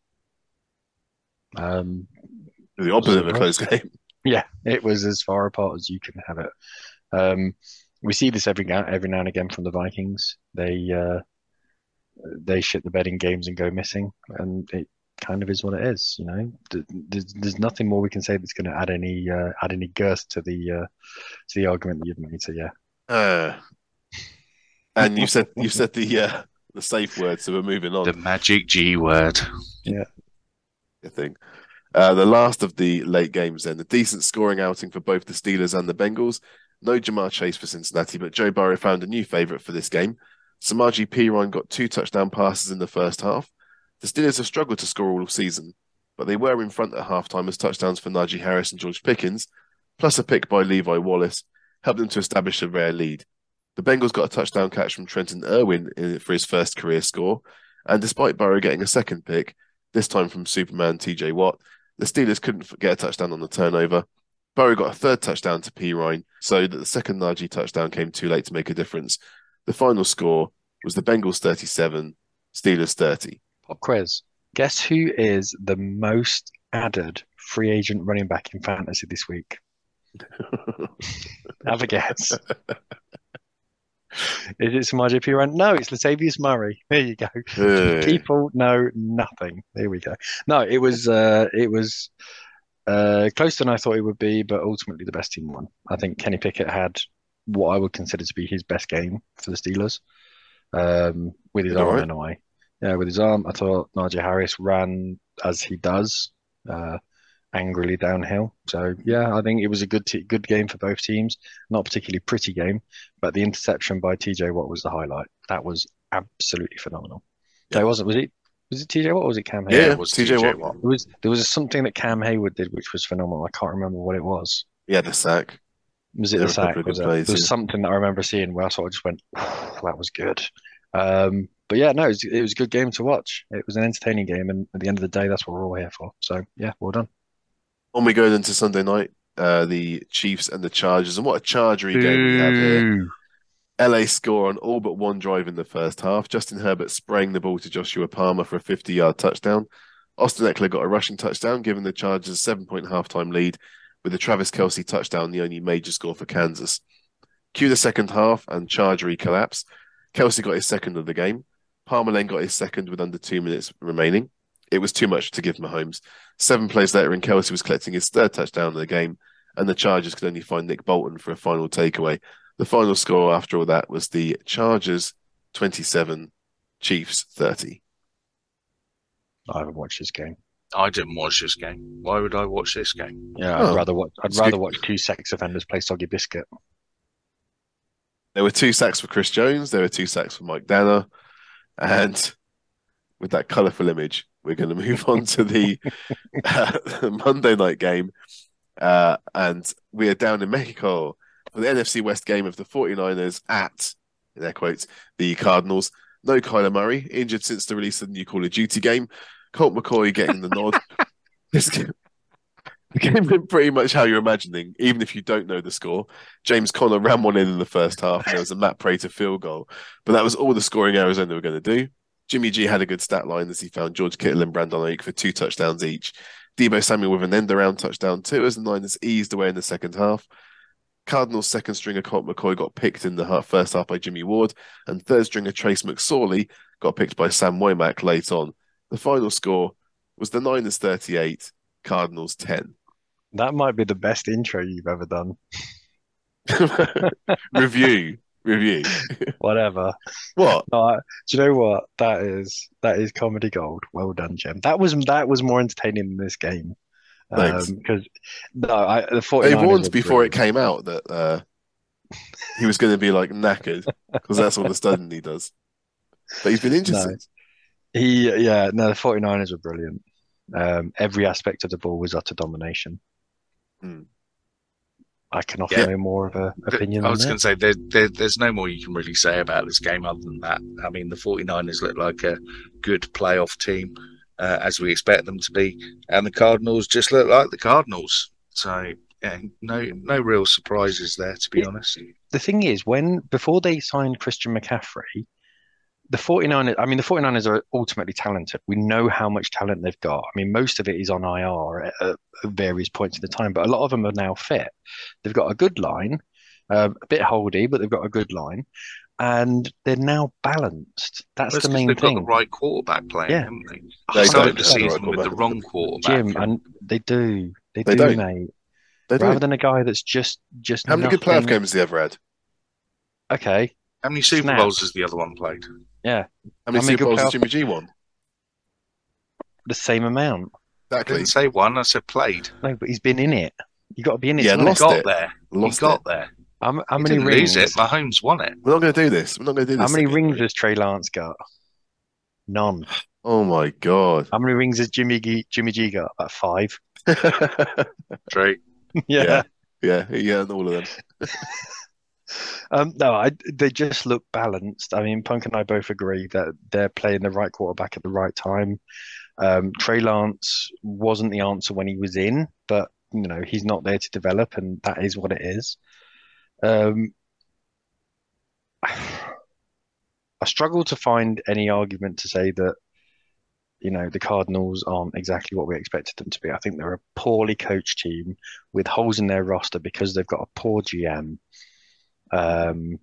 Um, The opposite of a it close was. game. Yeah, it was as far apart as you can have it. Um, we see this every now, every now and again from the Vikings. They uh, they shit the bed in games and go missing, and it kind of is what it is. You know, there's, there's nothing more we can say that's going to add any uh, add any girth to the uh, to the argument that you've made. So yeah, Uh, and you said you said the uh, the safe word, so we're moving on. The magic G word. I think. Uh, the last of the late games then, a decent scoring outing for both the Steelers and the Bengals. No Jamar Chase for Cincinnati, but Joe Burrow found a new favourite for this game. Samaje Perine got two touchdown passes in the first half. The Steelers have struggled to score all season, but they were in front at halftime as touchdowns for Najee Harris and George Pickens, plus a pick by Levi Wallace, helped them to establish a rare lead. The Bengals got a touchdown catch from Trenton Irwin in, for his first career score, and despite Burrow getting a second pick, this time from Superman T J Watt, the Steelers couldn't get a touchdown on the turnover. Burrow got a third touchdown to Perine, so that the second Najee touchdown came too late to make a difference. The final score was the Bengals thirty-seven, Steelers thirty. pop quiz. Guess who is the most added free agent running back in fantasy this week? Have a guess. Is it Samaje Perine? No, it's Latavius Murray. There you go. Hey. People know nothing. There we go. No, it was uh, it was uh, closer than I thought it would be, but ultimately the best team won. I think Kenny Pickett had what I would consider to be his best game for the Steelers, um, with his All arm right. anyway. Yeah, with his arm. I thought Najee Harris ran as he does, uh, angrily downhill. So yeah, I think it was a good t good game for both teams. Not a particularly pretty game, but the interception by T J Watt was the highlight. That was absolutely phenomenal. Yeah. No, it wasn't. Was it? Was it T J Watt or was it Cam Yeah, Hayward? it was T J T J Watt. Watt. It was. There was something that Cam Hayward did which was phenomenal. I can't remember what it was. He had a sack. Was it There the were a couple sack? of good Was it? plays, There was yeah. something that I remember seeing where I sort of just went, "That was good." Um, but yeah, no, it was, it was a good game to watch. It was an entertaining game, and at the end of the day, that's what we're all here for. So yeah, well done. On we go into Sunday night, uh, the Chiefs and the Chargers, and what a chargery game we have here. Boo. L A score on all but one drive in the first half. Justin Herbert spraying the ball to Joshua Palmer for a fifty-yard touchdown. Austin Eckler got a rushing touchdown, giving the Chargers a seven-point halftime lead, with the Travis Kelce touchdown the only major score for Kansas. Cue the second half and chargery collapse. Kelce got his second of the game. Palmer then got his second with under two minutes remaining. It was too much to give Mahomes. Seven plays later, and Kelce was collecting his third touchdown of the game, and the Chargers could only find Nick Bolton for a final takeaway. The final score after all that was the Chargers twenty-seven, Chiefs thirty. I haven't watched this game. I didn't watch this game. Why would I watch this game? Yeah, Oh, I'd rather watch. I'd it's rather good. watch two sex offenders play soggy biscuit. There were two sacks for Chris Jones. There were two sacks for Mike Danner. And with that colourful image, we're going to move on to the uh, Monday night game. Uh, and we are down in Mexico for the N F C West game of the 49ers at, in air quotes, the Cardinals. No Kyler Murray, injured since the release of the new Call of Duty game. Colt McCoy getting the nod. This game, the game went pretty much how you're imagining, even if you don't know the score. James Conner ran one in in the first half, and there was a Matt Prater field goal. But that was all the scoring Arizona were going to do. Jimmy G had a good stat line as he found George Kittle and Brandon Ayuk for two touchdowns each. Deebo Samuel with an end-around touchdown too, as the Niners eased away in the second half. Cardinals' second stringer Colt McCoy got picked in the first half by Jimmy Ward, and third stringer Trace McSorley got picked by Sam Womack late on. The final score was the Niners thirty-eight, Cardinals ten. That might be the best intro you've ever done. Review. Review. Whatever. What? Uh, do you know what? That is that is comedy gold. Well done, Jim. That was that was more entertaining than this game. Thanks. Because um, no, I, the 49ers they warned before brilliant. it came out that uh, he was going to be like knackered because that's all the studying he does. But he's been injured No. since. He, yeah, no, the 49ers were brilliant. Um, every aspect of the ball was utter domination. Hmm. I can offer Yeah. no more of an opinion I was than going that. to say, there, there, there's no more you can really say about this game other than that. I mean, the 49ers look like a good playoff team, uh, as we expect them to be, and the Cardinals just look like the Cardinals. So, yeah, no no real surprises there, to be Yeah. honest. The thing is, when before they signed Christian McCaffrey, the 49ers, I mean, the 49ers are ultimately talented. We know how much talent they've got. I mean, most of it is on I R at, at various points in the time, but a lot of them are now fit. They've got a good line, uh, a bit holdy, but they've got a good line, and they're now balanced. That's Well, the it's 'cause main they've thing. got the right quarterback playing, Yeah. haven't they? They They started don't the have the right season with the quarterback. wrong quarterback. Jim, and they do. They, They do, don't. mate. They Rather don't. than a guy that's just just How many good playoff nothing. games has he ever had? Okay, How many Super Snap. Bowls has the other one played? yeah, How many How many Super good Bowls has playoff- Jimmy G won? the same amount. I Exactly. didn't say one, I said played. No, but he's been in it. You got to be in it. Yeah, to win lost it. Got it. there. Lost he got it. there. How, how He many didn't rings? lose it. Mahomes won it. We're not going to do this. We're not going to do How this. many again, rings right? has Trey Lance got? None. Oh my god. How many rings has Jimmy G, Jimmy G got? About five. Trey. Yeah. yeah, yeah, all of them. Um, no, I, they just look balanced. I mean, Punk and I both agree that they're playing the right quarterback at the right time. Um, Trey Lance wasn't the answer when he was in, but you know he's not there to develop, and that is what it is. Um, I struggle to find any argument to say that you know the Cardinals aren't exactly what we expected them to be. I think they're a poorly coached team with holes in their roster because they've got a poor G M. Um,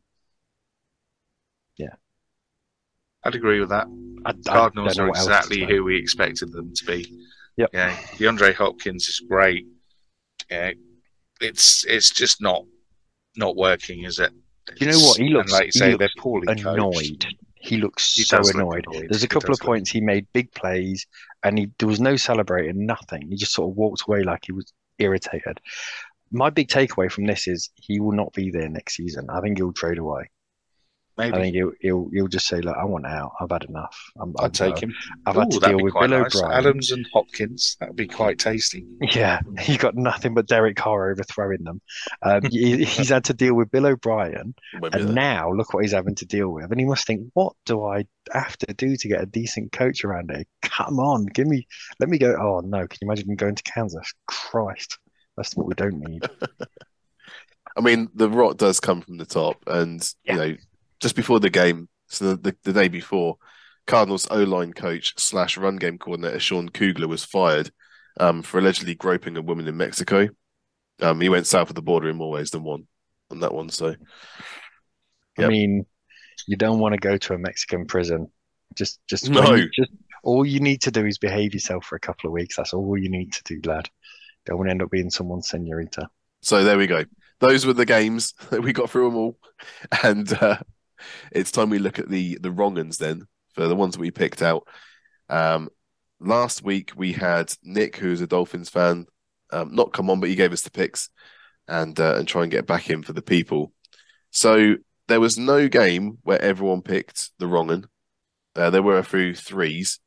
I'd agree with that. I, I Cardinals don't know are what else to exactly say. who we expected them to be. Yep. Yeah, DeAndre Hopkins is great. Yeah, it's it's just not not working, is it? You know what? He And looks like you he say, looks they're poorly coached. annoyed. He looks He so does look annoyed. annoyed. There's a He couple does of look- points he made big plays, and he there was no celebrating, nothing. He just sort of walked away like he was irritated. My big takeaway from this is he will not be there next season. I think he'll trade away. I Maybe think he'll he'll he'll just say, "Look, I want out. I've had enough. I'm, I'd I've, take uh, him. I've Ooh, had to that'd deal be with quite Bill nice. O'Brien." Adams and Hopkins. That'd be quite tasty. Yeah, he got nothing but Derek Carr overthrowing them. Um, he, he's had to deal with Bill O'Brien, It won't be and there. now look what he's having to deal with. And he must think, what do I have to do to get a decent coach around here? Come on, give me, let me go. Oh no, can you imagine him going to Kansas? Christ, that's what we don't need. I mean, the rot does come from the top, and Yeah. you know, just before the game, so the, the, the day before, Cardinals O-line coach slash run game coordinator Sean Kugler was fired um, for allegedly groping a woman in Mexico. Um, he went south of the border in more ways than one on that one. So I Yep. mean, you don't want to go to a Mexican prison. Just, just, No. when you- just all you need to do is behave yourself for a couple of weeks. That's all you need to do, lad. Don't want to end up being someone's senorita. So there we go. Those were the games. We got through them all. And uh, it's time we look at the the wrong uns then, for the ones that we picked out. Um, last week we had Nick, who's a Dolphins fan, um, not come on, but he gave us the picks and uh, and try and get back in for the people. So there was no game where everyone picked the wrong un. Uh, there were a few threes.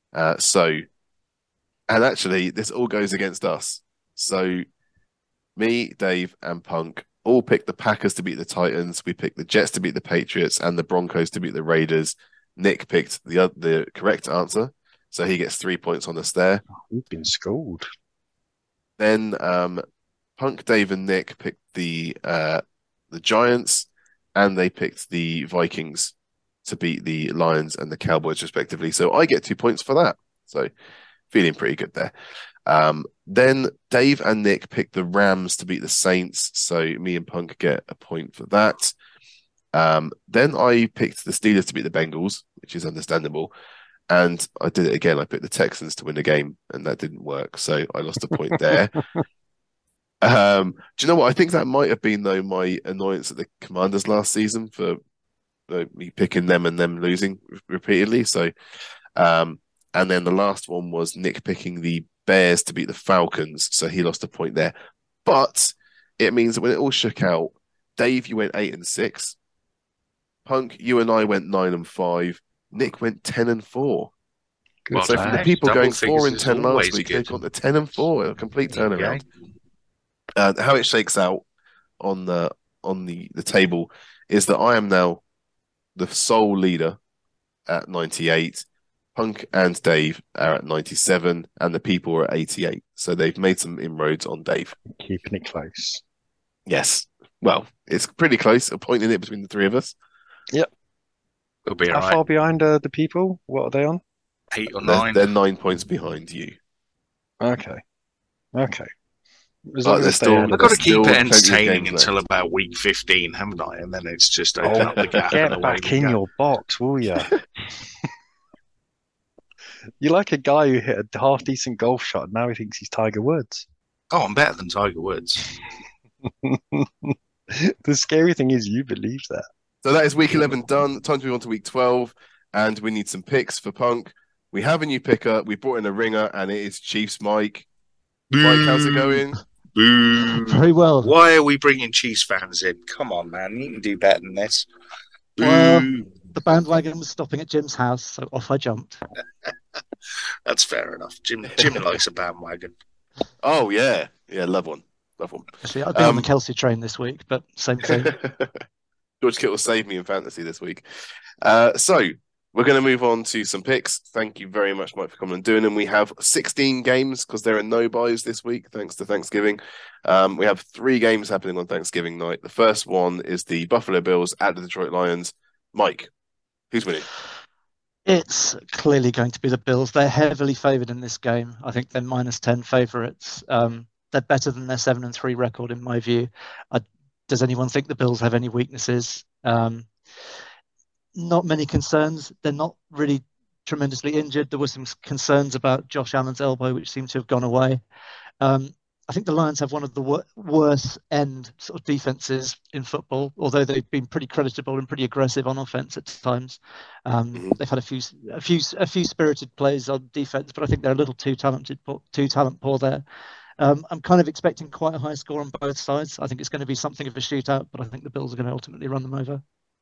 Uh, so, and actually, this all goes against us. So, me, Dave, and Punk all picked the Packers to beat the Titans. We picked the Jets to beat the Patriots and the Broncos to beat the Raiders. Nick picked the the correct answer, so he gets three points on us there. We've been schooled. Then um, Punk, Dave, and Nick picked the uh, the Giants, and they picked the Vikings to beat the Lions and the Cowboys, respectively. So I get two points for that. So feeling pretty good there. Um, then Dave and Nick picked the Rams to beat the Saints. So me and Punk get a point for that. Um, then I picked the Steelers to beat the Bengals, which is understandable. And I did it again. I picked the Texans to win the game, and that didn't work. So I lost a point there. Um, do you know what? I think that might have been, though, my annoyance at the Commanders last season for uh, me picking them and them losing repeatedly. So, um, and then the last one was Nick picking the Bears to beat the Falcons. So he lost a point there. But it means that when it all shook out, Dave, you went eight and six. Punk, you and I went nine and five. Nick went ten and four. Well, so for the people double going four and figures is ten last always week, good. they've gone to ten and four, a complete There you turnaround. Uh, how it shakes out on the on the, the table is that I am now the sole leader at ninety-eight. Punk and Dave are at ninety-seven, and the people are at eighty-eight. So they've made some inroads on Dave. Keeping it close. Yes. Well, it's pretty close, a point in it between the three of us. It'll be How all right. far behind are the people? What are they on? Eight or They're, nine. they're nine points behind you. Okay. Okay. As But long as they're they stay still- ahead I've of got to us. still keep it plenty of entertaining games until left. about week fifteen, haven't I? And then it's just open Oh, up the gap. and Get away back we in go. your box, will you? You're like a guy who hit a half decent golf shot and now he thinks he's Tiger Woods. Oh, I'm better than Tiger Woods. The scary thing is you believe that. So that is week eleven done. Time to move on to week twelve, and we need some picks for Punk. We have a new picker. We brought in a ringer, and it is Chiefs Mike. Mike, how's it going? Boo. Very well. Why are we bringing Chiefs fans in? Come on, man. You can do better than this. Boo. Well- The bandwagon was stopping at Jim's house, so off I jumped. That's fair enough. Jim Jim likes a bandwagon. Oh yeah, yeah, love one, love one. Actually, I've been on Um, the Kelsey train this week, but same thing. George Kittle saved me in fantasy this week. Uh, so we're going to move on to some picks. Thank you very much, Mike, for coming and doing them. We have sixteen games because there are no buys this week, thanks to Thanksgiving. Um, we have three games happening on Thanksgiving night. The first one is the Buffalo Bills at the Detroit Lions. Mike, who's winning? It's clearly going to be the Bills. They're heavily favoured in this game. I think they're minus ten favourites. Um, they're better than their seven and three record, in my view. I, does anyone think the Bills have any weaknesses? Um, not many concerns. They're not really tremendously injured. There were some concerns about Josh Allen's elbow, which seemed to have gone away. Um, I think the Lions have one of the wor- worst end sort of defenses in football, although they've been pretty creditable and pretty aggressive on offense at times. Um, Mhm. They've had a few, a few, a few spirited plays on defense, but I think they're a little too talented, too talent poor there. Um, I'm kind of expecting quite a high score on both sides. I think it's going to be something of a shootout, but I think the Bills are going to ultimately run them over.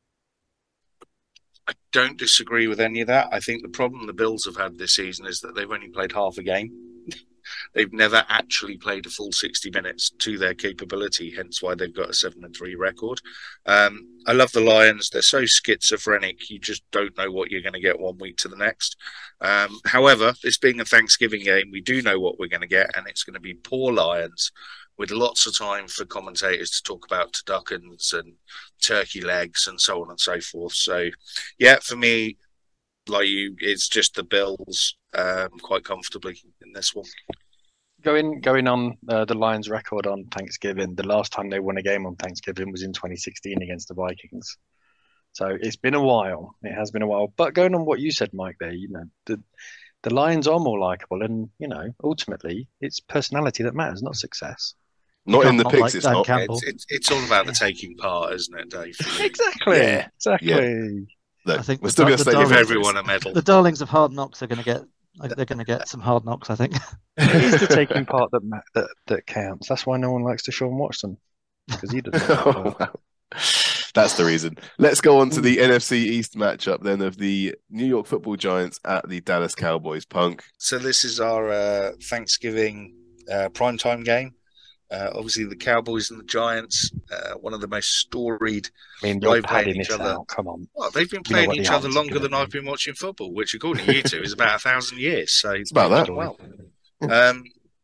I don't disagree with any of that. I think the problem the Bills have had this season is that they've only played half a game. They've never actually played a full sixty minutes to their capability, hence why they've got a seven and three record. Um, I love the Lions. They're so schizophrenic. You just don't know what you're going to get one week to the next. Um, however, this being a Thanksgiving game, we do know what we're going to get, and it's going to be poor Lions with lots of time for commentators to talk about turduckens and turkey legs and so on and so forth. So, yeah, for me, like you, it's just the Bills um, quite comfortably in this one. Going going on uh, the Lions' record on Thanksgiving, the last time they won a game on Thanksgiving was in twenty sixteen against the Vikings. So it's been a while. It has been a while. But going on what you said, Mike, there, you know, the the Lions are more likable, and you know, ultimately, it's personality that matters, not success. Not can't in the not picks, like it's Dan not. Campbell. It's, it's it's all about the taking part, isn't it, Dave? Exactly. Yeah. Exactly. Look, I think we're the still dar- going to the stay Give darlings- everyone a medal. The darlings of Hard Knocks are going to get, they're going to get some hard knocks, I think. It is the taking part that ma- that that counts. That's why no one likes to Sean Watson, because he doesn't. Oh, wow. That's the reason. Let's go on to the N F C East matchup then of the New York Football Giants at the Dallas Cowboys. Punk. So this is our uh, Thanksgiving uh, primetime game. Uh, obviously, the Cowboys and the Giants, uh, one of the most storied. I mean, you're rivalry padding each this other. out. Come on. Well, they've been You know playing what each the other answer's longer gonna than I've be. been watching football, which, according to you two, is about a thousand years. So It's about that. well. Um,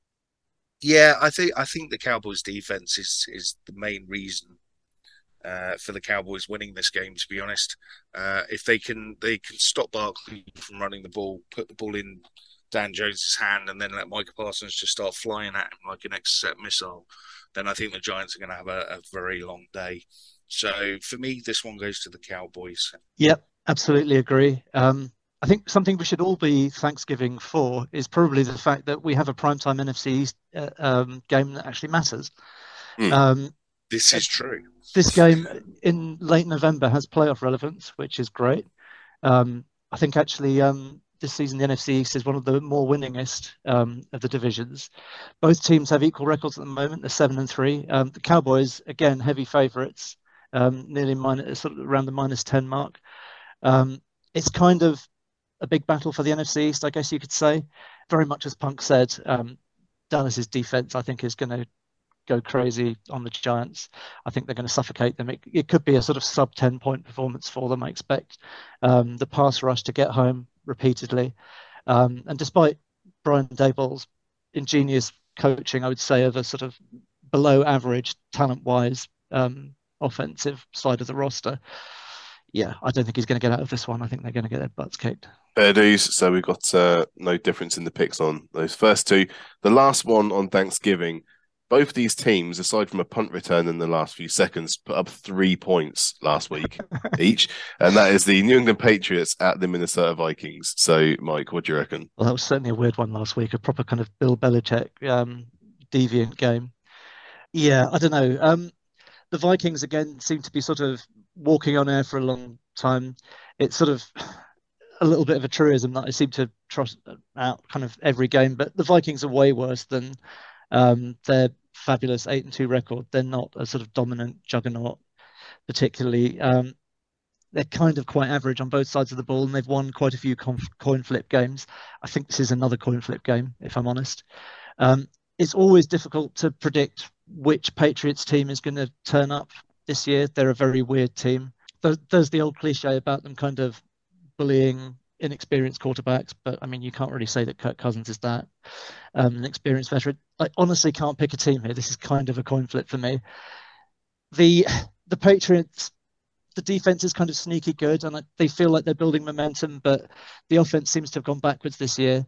yeah, I think I think the Cowboys' defense is is the main reason uh, for the Cowboys winning this game. To be honest, uh, if they can they can stop Barkley from running the ball, put the ball in Dan Jones's hand, and then let Micah Parsons just start flying at him like an intercept missile, then I think the Giants are going to have a, a very long day. So for me, this one goes to the Cowboys. Yep, absolutely agree. Um, I think something we should all be Thanksgiving for is probably the fact that we have a primetime N F C East uh, um, game that actually matters. Mm. Um, This is true. this game in late November has playoff relevance, which is great. Um, I think actually um, this season the N F C East is one of the more winningest um, of the divisions. Both teams have equal records at the moment. They're seven and three. Um, the Cowboys, again, heavy favourites, um, nearly minus, sort of around the minus ten mark. Um, it's kind of a big battle for the N F C East, I guess you could say. Very much as Punk said, um, Dallas's defense, I think, is going to go crazy on the Giants. I think they're going to suffocate them. It, it could be a sort of sub ten point performance for them, I expect. Um, the pass rush to get home repeatedly. Um, and despite Brian Daboll's ingenious coaching, I would say, of a sort of below average talent-wise um, offensive side of the roster, yeah, I don't think he's going to get out of this one. I think they're going to get their butts kicked. Fair dues. So we've got uh, no difference in the picks on those first two. The last one on Thanksgiving, both these teams, aside from a punt return in the last few seconds, put up three points last week each. And that is the New England Patriots at the Minnesota Vikings. So, Mike, what do you reckon? Well, that was certainly a weird one last week, a proper kind of Bill Belichick um, deviant game. Yeah, I don't know. Um, the Vikings, again, seem to be sort of walking on air for a long time. It's sort of a little bit of a truism that I seem to trust out kind of every game, but the Vikings are way worse than um, their fabulous eight and two record. They're not a sort of dominant juggernaut, particularly. Um, they're kind of quite average on both sides of the ball, and they've won quite a few conf- coin flip games. I think this is another coin flip game, if I'm honest. Um, it's always difficult to predict which Patriots team is going to turn up this year. They're a very weird team. There's, there's the old cliche about them kind of bullying inexperienced quarterbacks, but I mean, you can't really say that Kirk Cousins is that um, an experienced veteran. I honestly can't pick a team here. This is kind of a coin flip for me. The the Patriots, the defense is kind of sneaky good, and they feel like they're building momentum, but the offense seems to have gone backwards this year.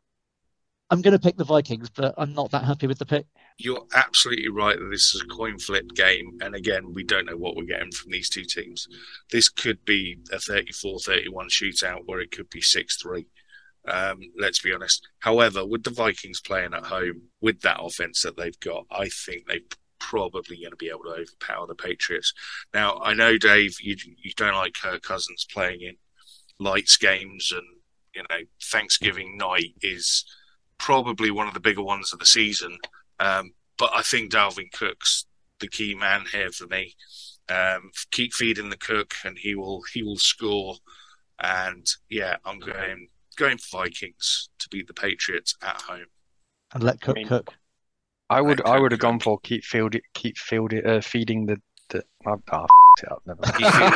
I'm going to pick the Vikings, but I'm not that happy with the pick. You're absolutely right that this is a coin flip game. And again, we don't know what we're getting from these two teams. This could be a thirty-four thirty-one shootout, or it could be six three. Um, let's be honest. However, with the Vikings playing at home, with that offense that they've got, I think they're probably going to be able to overpower the Patriots. Now, I know, Dave, you, you don't like Kirk Cousins playing in lights games, and, you know, Thanksgiving night is probably one of the bigger ones of the season. Um, but I think Dalvin Cook's the key man here for me. Um, keep feeding the cook, and he will he will score. And yeah, I'm going going for Vikings to beat the Patriots at home. And let Cook I mean, cook. I would Let I Cook would have gone cook. for keep field keep field uh, feeding the the oh, oh, it up, never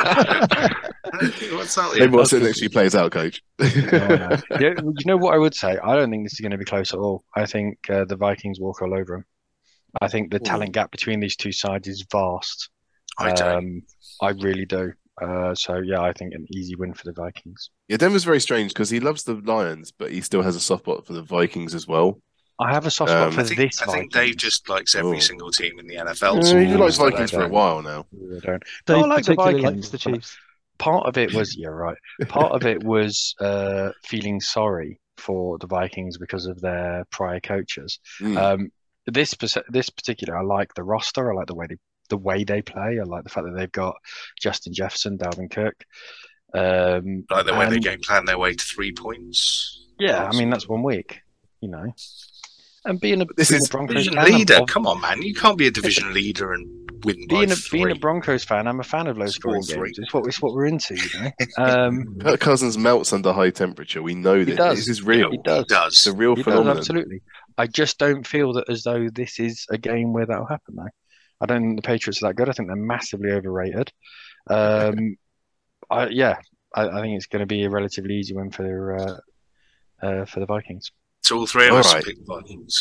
mind. What's that? Maybe we'll That's sit good. next to you plays out, coach. No, no. Yeah, you know what I would say? I don't think this is going to be close at all. I think uh, the Vikings walk all over them. I think the Ooh. talent gap between these two sides is vast. I don't. Um, I really do. Uh, so yeah, I think an easy win for the Vikings. Yeah, Denver's very strange because he loves the Lions, but he still has a soft spot for the Vikings as well. I have a soft spot Um, for I think this I think Vikings. Dave just likes every Oh. single team in the N F L. Uh, so he's liked so I Vikings don't- for a while now. I don't. Dave No, I like the particularly Vikings, likes the but- Chiefs. Part of it was, yeah, right. Part of it was uh, feeling sorry for the Vikings because of their prior coaches. Mm. Um, this pers- this particular, I like the roster. I like the way they the way they play. I like the fact that they've got Justin Jefferson, Dalvin Cook. Um, like the way they and- game plan their way to three points. Yeah, I mean that's one week, you know. And being a, This being is a Broncos Division fan, I'm leader. ob- Come on, man. You can't be a division leader and win by being a three. being a Broncos fan, I'm a fan of low scoring Four, three. games. It's what it's what we're into, you know. Um, Kirk Cousins melts under high temperature. We know he this. does. This is real. He does. He does. It's a real He does phenomenon. absolutely. I just don't feel that as though this is a game where that'll happen. Though I don't think the Patriots are that good. I think they're massively overrated. Um, I, yeah, I, I think it's going to be a relatively easy win for uh, uh, for the Vikings. So all three of All us right. pick Vikings.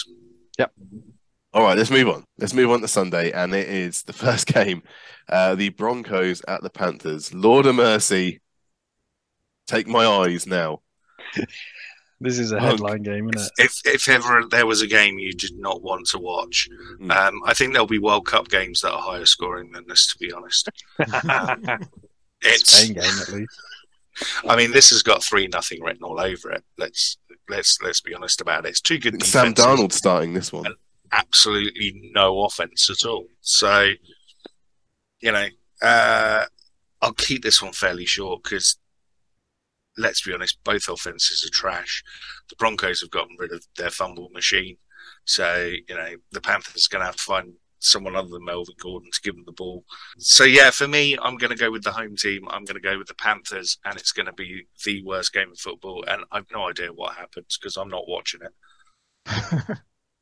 All right, let's move on. Let's move on to Sunday, and it is the first game, uh, the Broncos at the Panthers. Lord of mercy, take my eyes now. This is a Monk. headline game, isn't it? If if ever there was a game you did not want to watch, Mm. um, I think there'll be World Cup games that are higher scoring than this. To be honest, it's. Spain game at least. I mean, this has got three nothing written all over it. Let's let's let's be honest about it. It's two good Sam defenses. Darnold starting this one. Absolutely no offense at all. So, you know, uh, I'll keep this one fairly short because, let's be honest, both offenses are trash. The Broncos have gotten rid of their fumble machine. So, you know, the Panthers are going to have to find someone other than Melvin Gordon to give them the ball. So, yeah, for me, I'm going to go with the home team. I'm going to go with the Panthers, and it's going to be the worst game of football. And I've no idea what happens because I'm not watching it.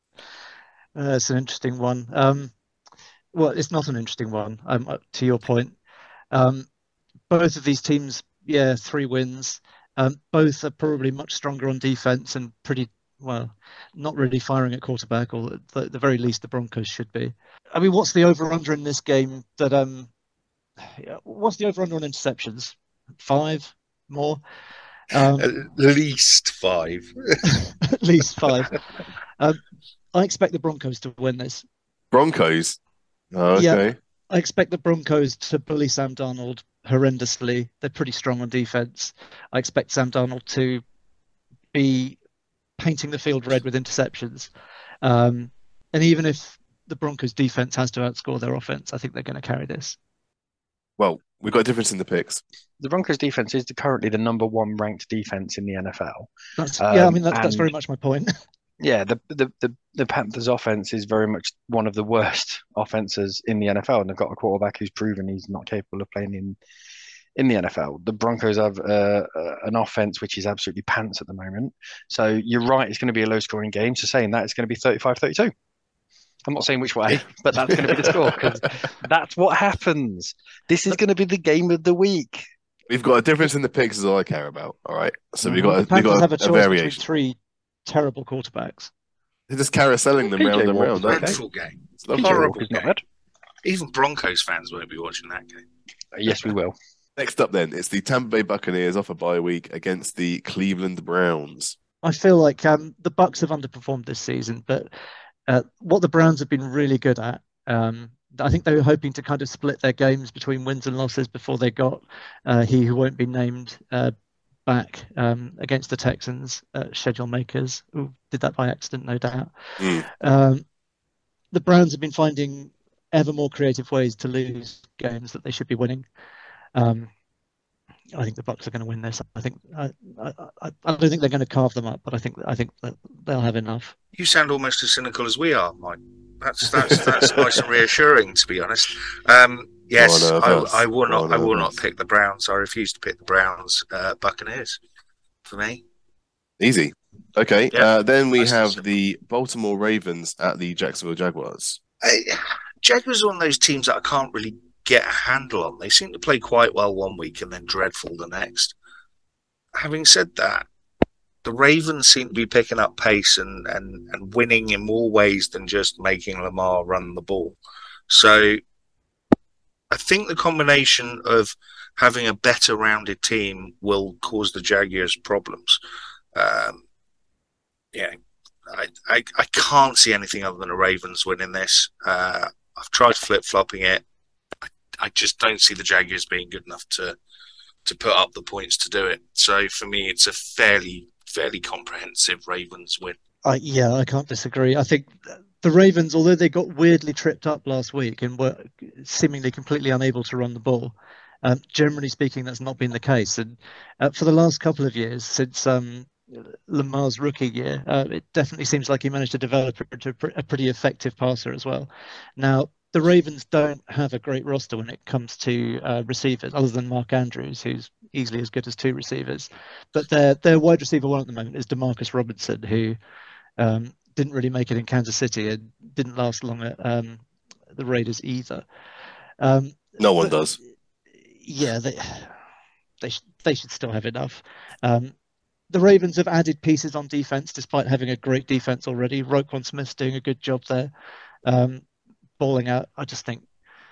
Uh, it's an interesting one. Um, well, it's not an interesting one. Um, uh, to your point, um, both of these teams, yeah, three wins. Um, both are probably much stronger on defense and pretty well, not really firing at quarterback, or at the, the very least, the Broncos should be. I mean, what's the over/under in this game? That um, yeah, what's the over/under on interceptions? Five more. Um, At least five. at least five. Um, I expect the Broncos to win this. Broncos. Oh, Yeah. okay. I expect the Broncos to bully Sam Darnold horrendously. They're pretty strong on defense. I expect Sam Darnold to be painting the field red with interceptions. Um, and even if the Broncos defense has to outscore their offense, I think they're going to carry this. Well, we've got a difference in the picks. The Broncos defense is the, currently the number one ranked defense in the N F L. That's yeah. I Um, mean, that's, that's and- very much my point. Yeah, the, the the the Panthers' offense is very much one of the worst offenses in the N F L, and they've got a quarterback who's proven he's not capable of playing in in the N F L. The Broncos have uh, uh, an offense which is absolutely pants at the moment. So you're right, it's going to be a low-scoring game. So saying that, it's going to be thirty-five thirty-two. I'm not saying which way, but that's going to be the score because that's what happens. This is going to be the game of the week. We've got a difference in the picks is all I care about. All right. So we've Well, got the a, we've Panthers got have a a, choice a between variation. three terrible quarterbacks. They're just carouseling them P J round and Walker. round, aren't they? Dreadful game. It's lovely. P J Horrible Walker's not game. bad. Even Broncos fans won't be watching that game. Yes, we will. Next up, then, it's the Tampa Bay Buccaneers off a bye week against the Cleveland Browns. I feel like um, the Bucks have underperformed this season, but uh, what the Browns have been really good at, um, I think they were hoping to kind of split their games between wins and losses before they got uh, he who won't be named uh, back um, against the Texans, uh, schedule makers, who did that by accident, no doubt. Mm. Um, the Browns have been finding ever more creative ways to lose games that they should be winning. Um, I think the Bucks are going to win this. I think I, I, I I don't think they're going to carve them up, but I think I think that they'll have enough. You sound almost as cynical as we are, Mike. That's that's that's nice and reassuring, to be honest. Um, yes, Oh, no, I, I will not. oh, I no, will that's- not pick the Browns. I refuse to pick the Browns. Uh, Buccaneers, for me. Easy. Okay. Yeah. Uh, then we Nice and have simple. the Baltimore Ravens at the Jacksonville Jaguars. I, Jaguars are one of those teams that I can't really get a handle on. They seem to play quite well one week and then dreadful the next. Having said that, the Ravens seem to be picking up pace and, and, and winning in more ways than just making Lamar run the ball. So I think the combination of having a better rounded team will cause the Jaguars problems. Um, yeah, I, I I can't see anything other than the Ravens winning this. Uh, I've tried flip-flopping it. I, I just don't see the Jaguars being good enough to to put up the points to do it. So for me, it's a fairly fairly comprehensive Ravens win. I, yeah, I can't disagree. I think the Ravens, although they got weirdly tripped up last week and were seemingly completely unable to run the ball, um, generally speaking, that's not been the case. And uh, for the last couple of years, since um, Lamar's rookie year. Uh, it definitely seems like he managed to develop into a pretty effective passer as well. Now, the Ravens don't have a great roster when it comes to uh, receivers, other than Mark Andrews, who's easily as good as two receivers. But their their wide receiver one at the moment is Demarcus Robinson, who um, didn't really make it in Kansas City and didn't last long at um, the Raiders either. Um, no one but, does. Yeah, they they sh- they should still have enough. Um, the Ravens have added pieces on defense, despite having a great defense already. Roquan Smith's doing a good job there, um, balling out. I just think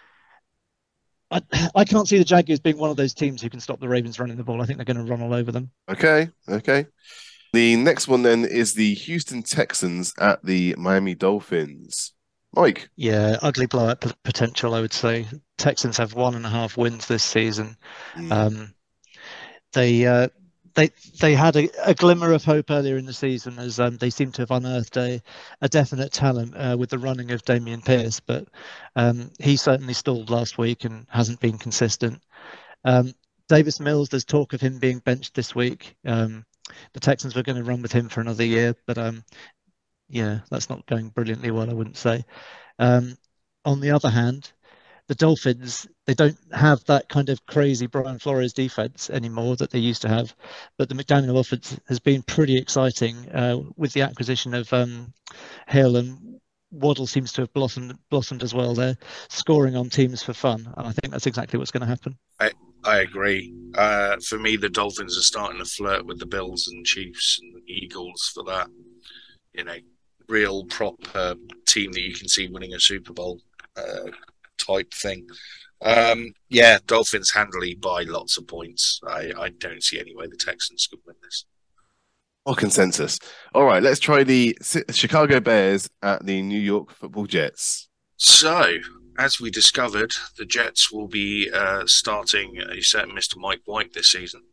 I I can't see the Jaguars being one of those teams who can stop the Ravens running the ball. I think they're going to run all over them. Okay, okay. The next one then is the Houston Texans at the Miami Dolphins. Mike. Yeah, ugly blowout p- potential, I would say. Texans have one and a half wins this season. Mm. Um, they uh, they they had a, a glimmer of hope earlier in the season, as um, they seem to have unearthed a, a definite talent uh, with the running of Dameon Pierce, but um, he certainly stalled last week and hasn't been consistent. Um, Davis Mills, there's talk of him being benched this week. Um, the Texans were going to run with him for another year, but um, yeah, that's not going brilliantly well, I wouldn't say. Um, on the other hand, the Dolphins, they don't have that kind of crazy Brian Flores defense anymore that they used to have. But the McDaniel offense has been pretty exciting uh, with the acquisition of um, Hill, and Waddle seems to have blossomed blossomed as well. They're scoring on teams for fun, and I think that's exactly what's going to happen. I, I agree. Uh, for me, the Dolphins are starting to flirt with the Bills and Chiefs and Eagles for that, you know, real proper team that you can see winning a Super Bowl uh, type thing. Um, yeah, Dolphins handily by lots of points. I, I don't see any way the Texans could win this. Or consensus. All right, let's try the Chicago Bears at the New York Football Jets. So, as we discovered, the Jets will be uh, starting a certain Mister Mike White this season.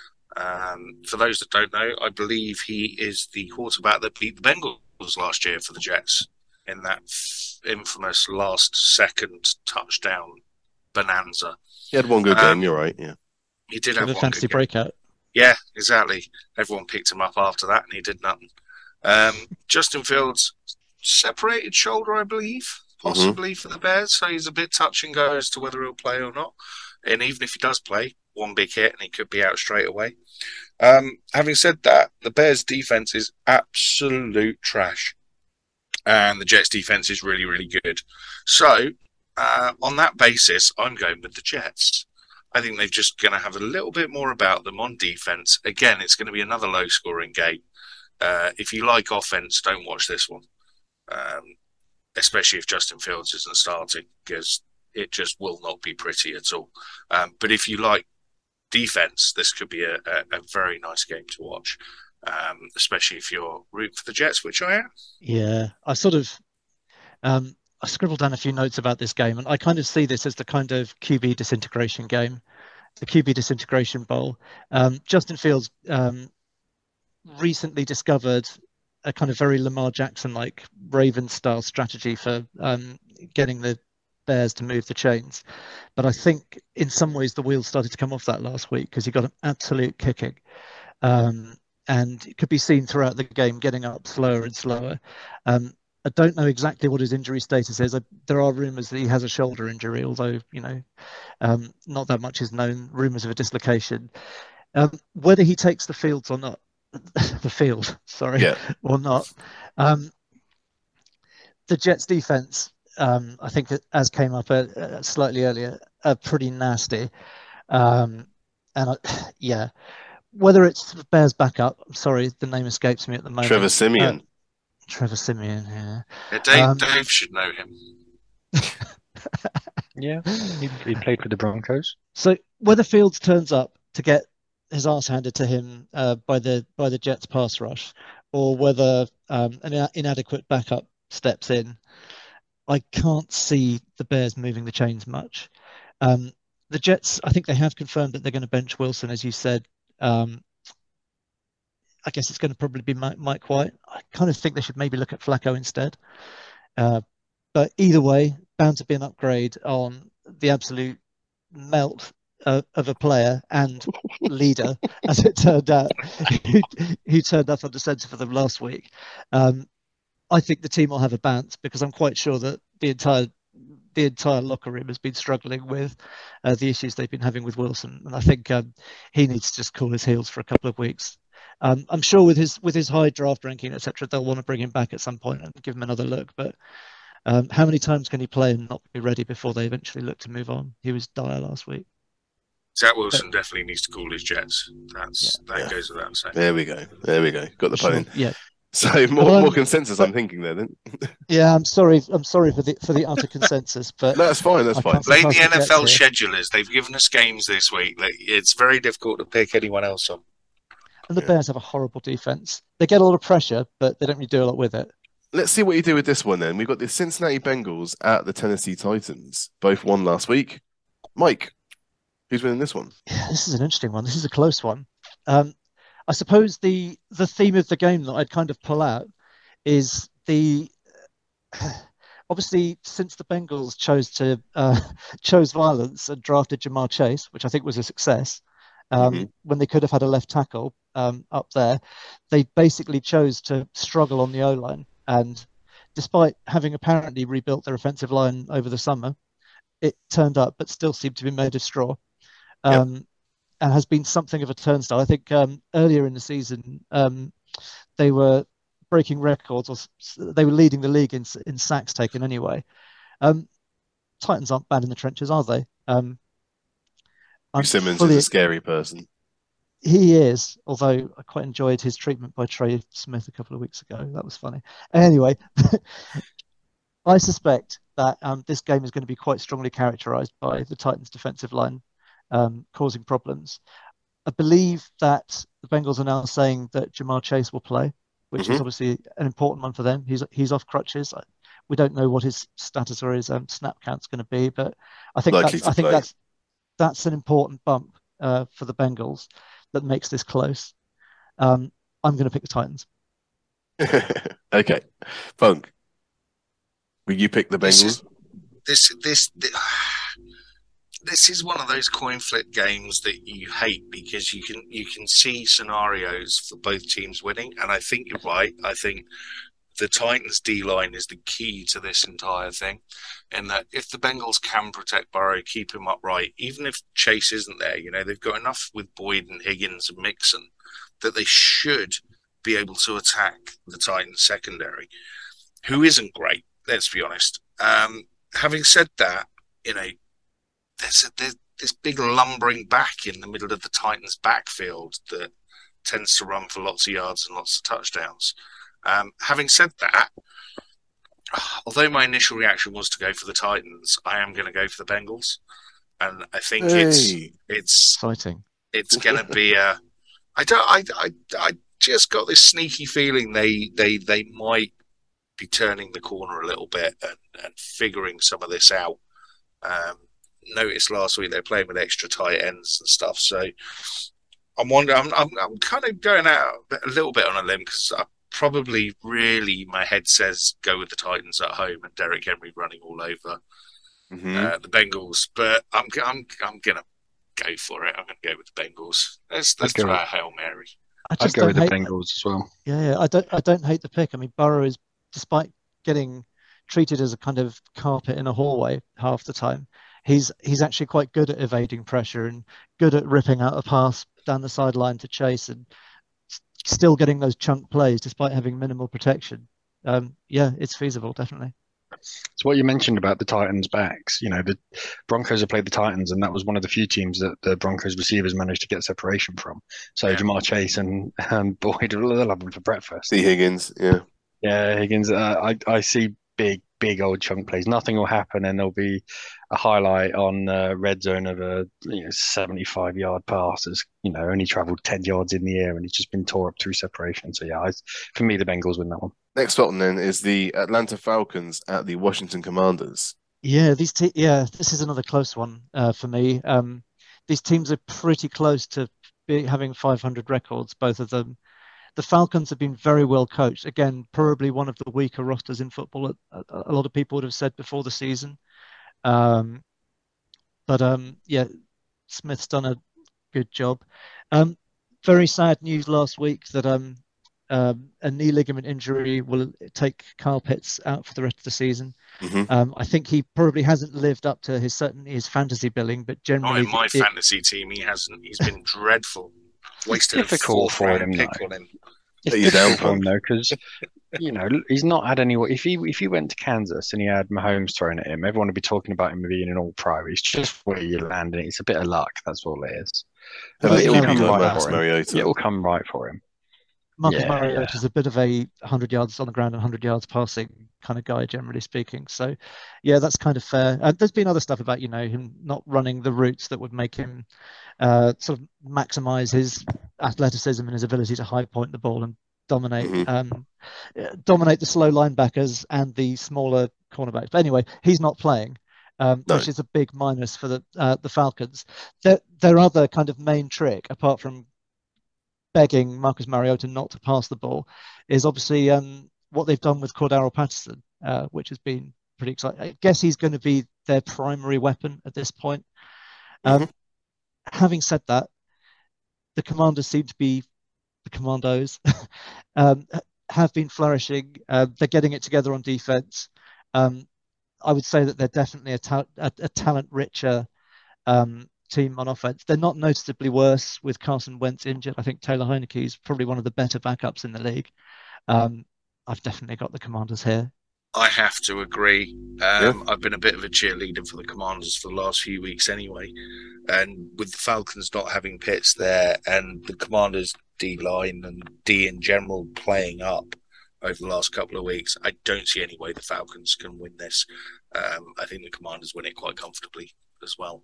Um, for those that don't know, I believe he is the quarterback that beat the Bengals last year for the Jets in that f- infamous last-second touchdown bonanza. He had one good um, game, you're right, yeah. He did With have a one fantasy good game. breakout. Yeah, exactly. Everyone picked him up after that, and he did nothing. Um, Justin Fields, separated shoulder, I believe, possibly mm-hmm. for the Bears, so he's a bit touch and go as to whether he'll play or not. And even if he does play, one big hit and he could be out straight away. Um, having said that, the Bears' defense is absolute trash, and the Jets' defense is really, really good. So, uh, on that basis, I'm going with the Jets. I think they're just going to have a little bit more about them on defense. Again, it's going to be another low-scoring game. Uh, if you like offense, don't watch this one, um, especially if Justin Fields isn't starting, because it just will not be pretty at all. Um, but if you like defense, this could be a, a, a very nice game to watch, um, especially if you're rooting for the Jets, which I am. Yeah, I sort of um, I scribbled down a few notes about this game, and I kind of see this as the kind of Q B disintegration game, the Q B disintegration bowl. Um, Justin Fields um, recently discovered a kind of very Lamar Jackson-like Ravens-style strategy for um, getting the Bears to move the chains. But I think in some ways the wheels started to come off that last week because he got an absolute kicking. Um, and it could be seen throughout the game getting up slower and slower. Um, I don't know exactly what his injury status is. I, there are rumours that he has a shoulder injury, although, you know, um, not that much is known. Rumours of a dislocation. Um, whether he takes the fields or not, the field, sorry, yeah. or not. Um, the Jets defense, um, I think, as came up uh, uh, slightly earlier, are pretty nasty. Um, and I, yeah, whether it's Bears backup, I'm sorry, the name escapes me at the moment. Trevor Siemian. Uh, Trevor Siemian, yeah. yeah Dave, um, Dave should know him. Yeah, he, he played for the Broncos. So whether Fields turns up to get his ass handed to him uh, by the by the Jets pass rush, or whether um, an inadequate backup steps in, I can't see the Bears moving the chains much. Um, the Jets, I think they have confirmed that they're going to bench Wilson, as you said. Um, I guess it's going to probably be Mike, Mike White. I kind of think they should maybe look at Flacco instead. Uh, but either way, bound to be an upgrade on the absolute melt uh, of a player and leader, as it turned out, who, who turned up under centre for them last week. Um, I think the team will have a bounce because I'm quite sure that the entire the entire locker room has been struggling with uh, the issues they've been having with Wilson, and I think um, he needs to just cool his heels for a couple of weeks. Um, I'm sure with his with his high draft ranking, et cetera, they'll want to bring him back at some point and give him another look. But um, how many times can he play and not be ready before they eventually look to move on? He was dire last week. Zach Wilson but, definitely needs to cool his jets. That's yeah. that yeah. goes without saying. There we go. There we go. Got the sure. point. Yeah. So more more consensus. But, I'm thinking there then. Yeah, I'm sorry. I'm sorry for the for the utter consensus, but no, that's fine. That's fine. Blame the N F L schedulers. They've given us games this week. It's very difficult to pick anyone else on. And the yeah. Bears have a horrible defense. They get a lot of pressure, but they don't really do a lot with it. Let's see what you do with this one then. We've got the Cincinnati Bengals at the Tennessee Titans. Both won last week. Mike, who's winning this one? Yeah, this is an interesting one. This is a close one. Um, I suppose the the theme of the game that I'd kind of pull out is the obviously since the Bengals chose to uh, chose violence and drafted Jamar Chase, which I think was a success, um, mm-hmm. when they could have had a left tackle um, up there, they basically chose to struggle on the O-line. And despite having apparently rebuilt their offensive line over the summer, it turned up, but still seemed to be made of straw. Um, yep. And has been something of a turnstile. I think um, earlier in the season, um, they were breaking records, or they were leading the league in, in sacks taken anyway. Um, Titans aren't bad in the trenches, are they? Um, Simmons fully, is a scary person. He is, although I quite enjoyed his treatment by Trey Smith a couple of weeks ago. That was funny. Anyway, I suspect that um, this game is going to be quite strongly characterized by the Titans' defensive line um, causing problems. I believe that the Bengals are now saying that Jamar Chase will play, which mm-hmm. is obviously an important one for them. He's he's off crutches. We don't know what his status or his um, snap count's going to be, but I think Likely that's, I think play. that's that's an important bump uh, for the Bengals that makes this close. Um, I'm going to pick the Titans. Okay, Punk. Will you pick the Bengals? This is, this this this is one of those coin flip games that you hate because you can you can see scenarios for both teams winning, and I think you're right. I think the Titans' D-line is the key to this entire thing, in that if the Bengals can protect Burrow, keep him upright, even if Chase isn't there, you know, they've got enough with Boyd and Higgins and Mixon that they should be able to attack the Titans' secondary, who isn't great, let's be honest. Um, having said that, you know, there's, a, there's this big lumbering back in the middle of the Titans' backfield that tends to run for lots of yards and lots of touchdowns. Um, having said that, although my initial reaction was to go for the Titans, I am going to go for the Bengals, and I think hey. it's it's exciting. It's going to be a. I don't. I, I I just got this sneaky feeling they they they might be turning the corner a little bit and, and figuring some of this out. Um, noticed last week they're playing with extra tight ends and stuff, so I'm wondering. I'm I'm, I'm kind of going out a little bit on a limb because I. Probably, really, my head says go with the Titans at home and Derrick Henry running all over mm-hmm. uh, the Bengals. But I'm I'm I'm gonna go for it. I'm gonna go with the Bengals. Let's let's try a Hail Mary. I just I'd go with hate, the Bengals as well. Yeah, yeah. I don't I don't hate the pick. I mean, Burrow is, despite getting treated as a kind of carpet in a hallway half the time, he's he's actually quite good at evading pressure and good at ripping out a pass down the sideline to Chase and still getting those chunk plays despite having minimal protection. Um, yeah, it's feasible, definitely. It's what you mentioned about the Titans' backs. You know, the Broncos have played the Titans, and that was one of the few teams that the Broncos receivers managed to get separation from. So yeah. Jamar Chase and um, Boyd, they'll have them for breakfast. See Higgins, yeah. Yeah, Higgins. Uh, I, I see big, big old chunk plays. Nothing will happen, and there'll be a highlight on uh, red zone of a you know, seventy-five yard pass that's you know only travelled ten yards in the air, and he's just been tore up through separation. So yeah, I, for me, the Bengals win that one. Next one then is the Atlanta Falcons at the Washington Commanders. Yeah, these te- yeah, this is another close one uh, for me. Um, these teams are pretty close to be having five hundred records, both of them. The Falcons have been very well coached. Again, probably one of the weaker rosters in football. A, a lot of people would have said before the season. Um, but um, yeah, Smith's done a good job. Um, very sad news last week that um, um, a knee ligament injury will take Kyle Pitts out for the rest of the season. Mm-hmm. Um, I think he probably hasn't lived up to his certainly his fantasy billing, but Not generally in my it, fantasy team, he hasn't. He's been dreadful. Wasted a difficult fourth for round him, pick though. on him. It's Let you down, difficult for him Punk. though, because you know he's not had any. If he if he went to Kansas and he had Mahomes thrown at him, everyone would be talking about him being an all-pro. It's just where you land, and it's a bit of luck. That's all it is. Have Well, a But you it'll know, Q B come like right Marcus for him. Mariota. It'll come right for him. Marcus Yeah, Mariota yeah. is a bit of a one hundred yards on the ground and one hundred yards passing kind of guy, generally speaking. So, yeah, that's kind of fair. Uh, there's been other stuff about, you know, him not running the routes that would make him uh, sort of maximize his athleticism and his ability to high point the ball and dominate Mhm. um, uh, dominate the slow linebackers and the smaller cornerbacks. But anyway, he's not playing, um, No. which is a big minus for the uh, the Falcons. Their their other kind of main trick, apart from begging Marcus Mariota not to pass the ball, is obviously um, what they've done with Cordero Patterson, uh, which has been pretty exciting. I guess he's going to be their primary weapon at this point. Um, Mhm. Having said that, the Commanders seem to be the Commandos, um, have been flourishing. Uh, they're getting it together on defense. Um, I would say that they're definitely a, ta- a, a talent richer um, team on offense. They're not noticeably worse with Carson Wentz injured. I think Taylor Heineke is probably one of the better backups in the league. Um, I've definitely got the Commanders here. I have to agree. Um, Yeah. I've been a bit of a cheerleader for the Commanders for the last few weeks anyway. And with the Falcons not having Pitts there and the Commanders D line and D in general playing up over the last couple of weeks, I don't see any way the Falcons can win this. Um, I think the Commanders win it quite comfortably as well.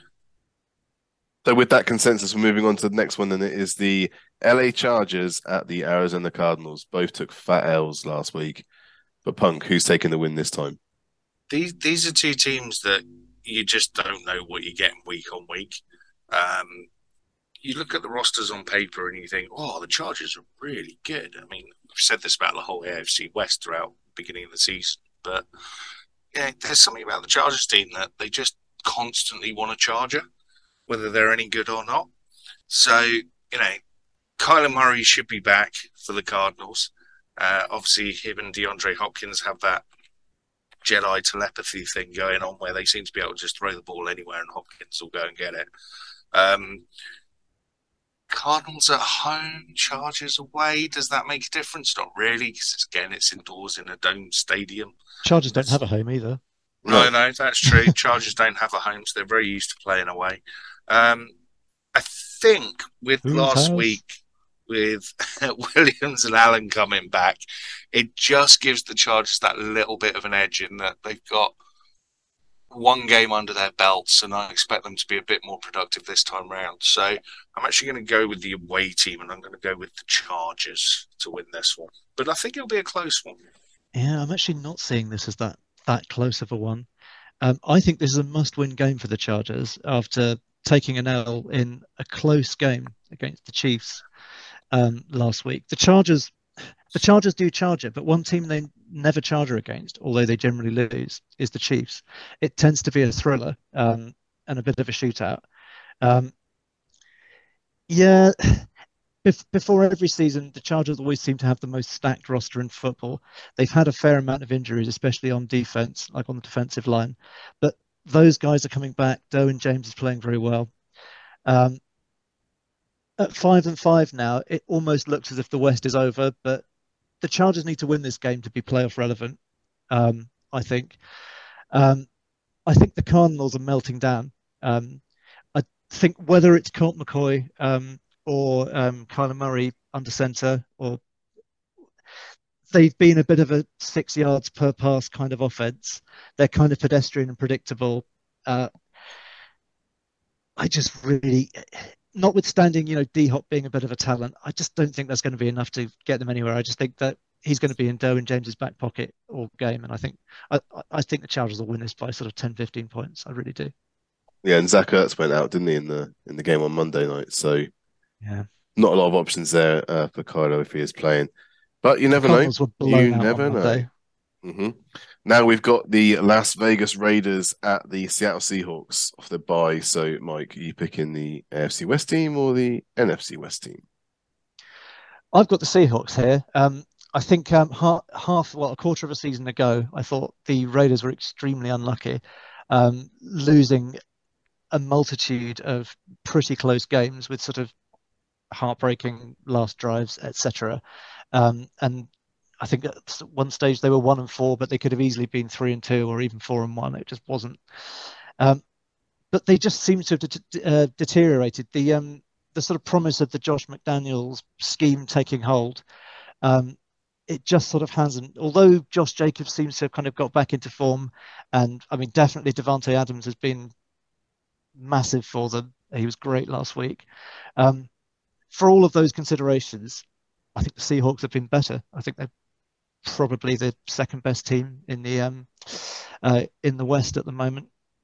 So with that consensus, we're moving on to the next one, and it is the L A Chargers at the Arizona Cardinals. Both took fat L's last week. But Punk, who's taking the win this time? These these are two teams that you just don't know what you're getting week on week. Um, you look at the rosters on paper and you think, oh, the Chargers are really good. I mean, we've said this about the whole A F C West throughout the beginning of the season, but yeah, there's something about the Chargers team that they just constantly want a Charger, whether they're any good or not. So, you know, Kyler Murray should be back for the Cardinals. Uh, obviously, him and DeAndre Hopkins have that Jedi telepathy thing going on where they seem to be able to just throw the ball anywhere and Hopkins will go and get it. Um, Cardinals at home, Chargers away. Does that make a difference? Not really, because again, it's indoors in a dome stadium. Chargers don't have a home either. No, no, that's true. Chargers don't have a home, so they're very used to playing away. Um, I think with Whose last house? week, with Williams and Allen coming back, it just gives the Chargers that little bit of an edge in that they've got one game under their belts, and I expect them to be a bit more productive this time round. So I'm actually going to go with the away team, and I'm going to go with the Chargers to win this one. But I think it'll be a close one. Yeah, I'm actually not seeing this as that that close of a one. Um, I think this is a must-win game for the Chargers after taking an L in a close game against the Chiefs um, last week. The Chargers, the Chargers do charge it, but one team they never charger against, although they generally lose, is the Chiefs. It tends to be a thriller um, and a bit of a shootout. Um, yeah. Before every season, the Chargers always seem to have the most stacked roster in football. They've had a fair amount of injuries, especially on defense, like on the defensive line. But those guys are coming back. Derwin James is playing very well. Um, at five and five now, it almost looks as if the West is over. But the Chargers need to win this game to be playoff relevant. Um, I think. Um, I think the Cardinals are melting down. Um, I think whether it's Colt McCoy. Um, or um, Kyler Murray under center, or they've been a bit of a six yards per pass kind of offense. They're kind of pedestrian and predictable. Uh, I just really, notwithstanding, you know, D-Hop being a bit of a talent, I just don't think that's going to be enough to get them anywhere. I just think that he's going to be in Derwin James's back pocket all game, and I think I, I think the Chargers will win this by sort of ten, fifteen points. I really do. Yeah, and Zach Ertz went out, didn't he, in the in the game on Monday night? So yeah, not a lot of options there uh, for Kylo if he is playing. But you never the know. Cardinals were blown You out never on know. Monday. hmm Now we've got the Las Vegas Raiders at the Seattle Seahawks off the bye. So, Mike, are you picking the A F C West team or the N F C West team? I've got the Seahawks here. Um, I think um, half, half, well, a quarter of a season ago, I thought the Raiders were extremely unlucky, um, losing a multitude of pretty close games with sort of heartbreaking last drives, et cetera. Um, and I think at one stage they were one and four, but they could have easily been three and two or even four and one. It just wasn't. Um, but they just seem to have de- uh, deteriorated. The um, the sort of promise of the Josh McDaniels scheme taking hold, um, it just sort of hasn't. Although Josh Jacobs seems to have kind of got back into form, and I mean, definitely Devontae Adams has been massive for them. He was great last week. Um, for all of those considerations, I think the Seahawks have been better. I think they're probably the second best team in the um, uh, in the West at the moment.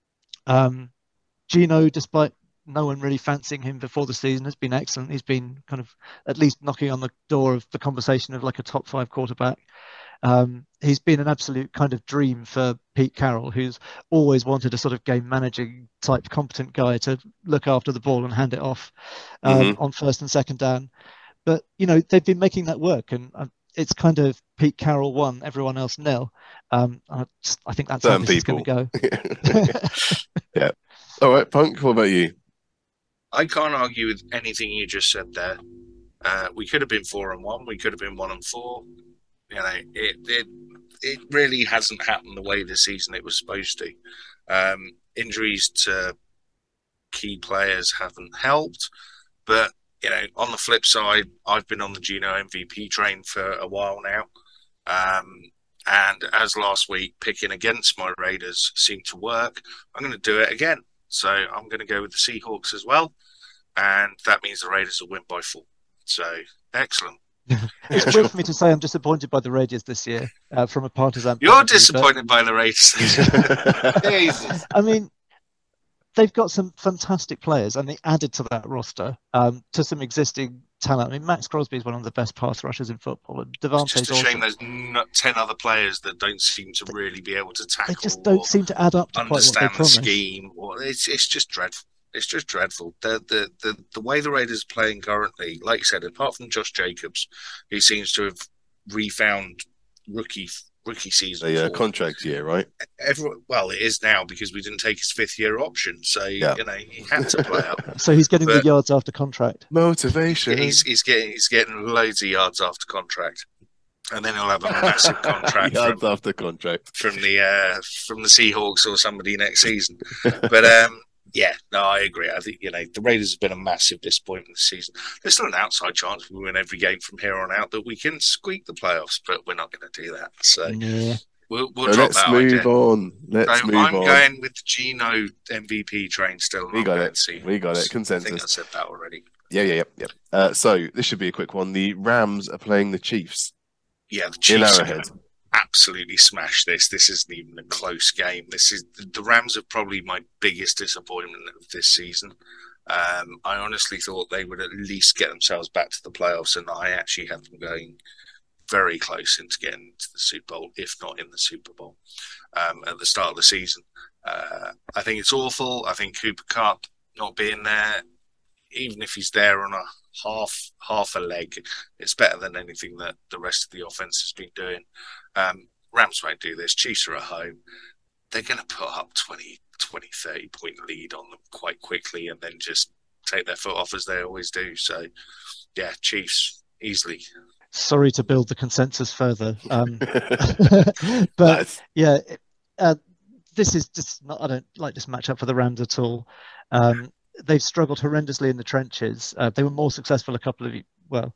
Um, Gino, despite no one really fancying him before the season, has been excellent. He's been kind of at least knocking on the door of the conversation of like a top five quarterback. Um, he's been an absolute kind of dream for Pete Carroll, who's always wanted a sort of game managing type competent guy to look after the ball and hand it off um, Mhm. on first and second down. But, you know, they've been making that work, and uh, it's kind of Pete Carroll one, everyone else nil. Um, I, just, I think that's how Certain this is going people. to go. Yeah. All right, Punk, what about you? I can't argue with anything you just said there. Uh, we could have been four and one. We could have been one and four. You know, it it it really hasn't happened the way this season it was supposed to. Um, injuries to key players haven't helped, but you know, on the flip side, I've been on the Gino M V P train for a while now. Um, and as last week, picking against my Raiders seemed to work, I'm going to do it again. So I'm going to go with the Seahawks as well. And that means the Raiders will win by four. So excellent. It's weird for me to say I'm disappointed by the Raiders this year uh, from a partisan You're point of view, but disappointed by the Raiders. Jesus. I mean, they've got some fantastic players, and they added to that roster um, to some existing talent. I mean, Max Crosby is one of the best pass rushers in football, and It's Devontae's just a shame also. there's not ten other players that don't seem to really be able to They tackle just or don't seem to add up to quite what they understand the promise. scheme. Or it's it's just dreadful. It's just dreadful. The, the the the way the Raiders are playing currently, like you said, apart from Josh Jacobs, who seems to have refound rookie rookie season The uh, form. contract year, right? Everyone, well, it is now because we didn't take his fifth year option, so Yeah. you know he had to play up. So he's getting But- the yards after contract. Motivation. He's he's getting he's getting loads of yards after contract, and then he'll have a massive contract Yards from, after contract. from the uh, from the Seahawks or somebody next season. But um, yeah, no, I agree. I think you know the Raiders have been a massive disappointment this season. There's still an outside chance we win every game from here on out that we can squeak the playoffs, but we're not going to do that. So Yeah. we'll we'll So drop let's that move idea. on. Let's So move I'm on. going with the Gino M V P train still. We I'm got going it. Seahawks. We got it. I think I Consensus. said that already. Yeah, yeah, yeah, yeah. Uh, so this should be a quick one. The Rams are playing the Chiefs Yeah, the in Chiefs are Arrowhead. going to absolutely smash this. This isn't even a close game. This is the Rams are probably my biggest disappointment of this season. Um, I honestly thought they would at least get themselves back to the playoffs, and I actually had them going very close into getting to the Super Bowl, if not in the Super Bowl, um, at the start of the season. Uh, I think it's awful. I think Cooper Kupp not being there, even if he's there on a half half a leg, it's better than anything that the rest of the offense has been doing. Um, Rams won't do this. Chiefs are at home. They're going to put up twenty, twenty, thirty point lead on them quite quickly and then just take their foot off as they always do. So, yeah, Chiefs easily. Sorry to build the consensus further. Um, but Nice. yeah, uh, this is just not, I don't like this matchup for the Rams at all. Um, they've struggled horrendously in the trenches. Uh, they were more successful a couple of, well,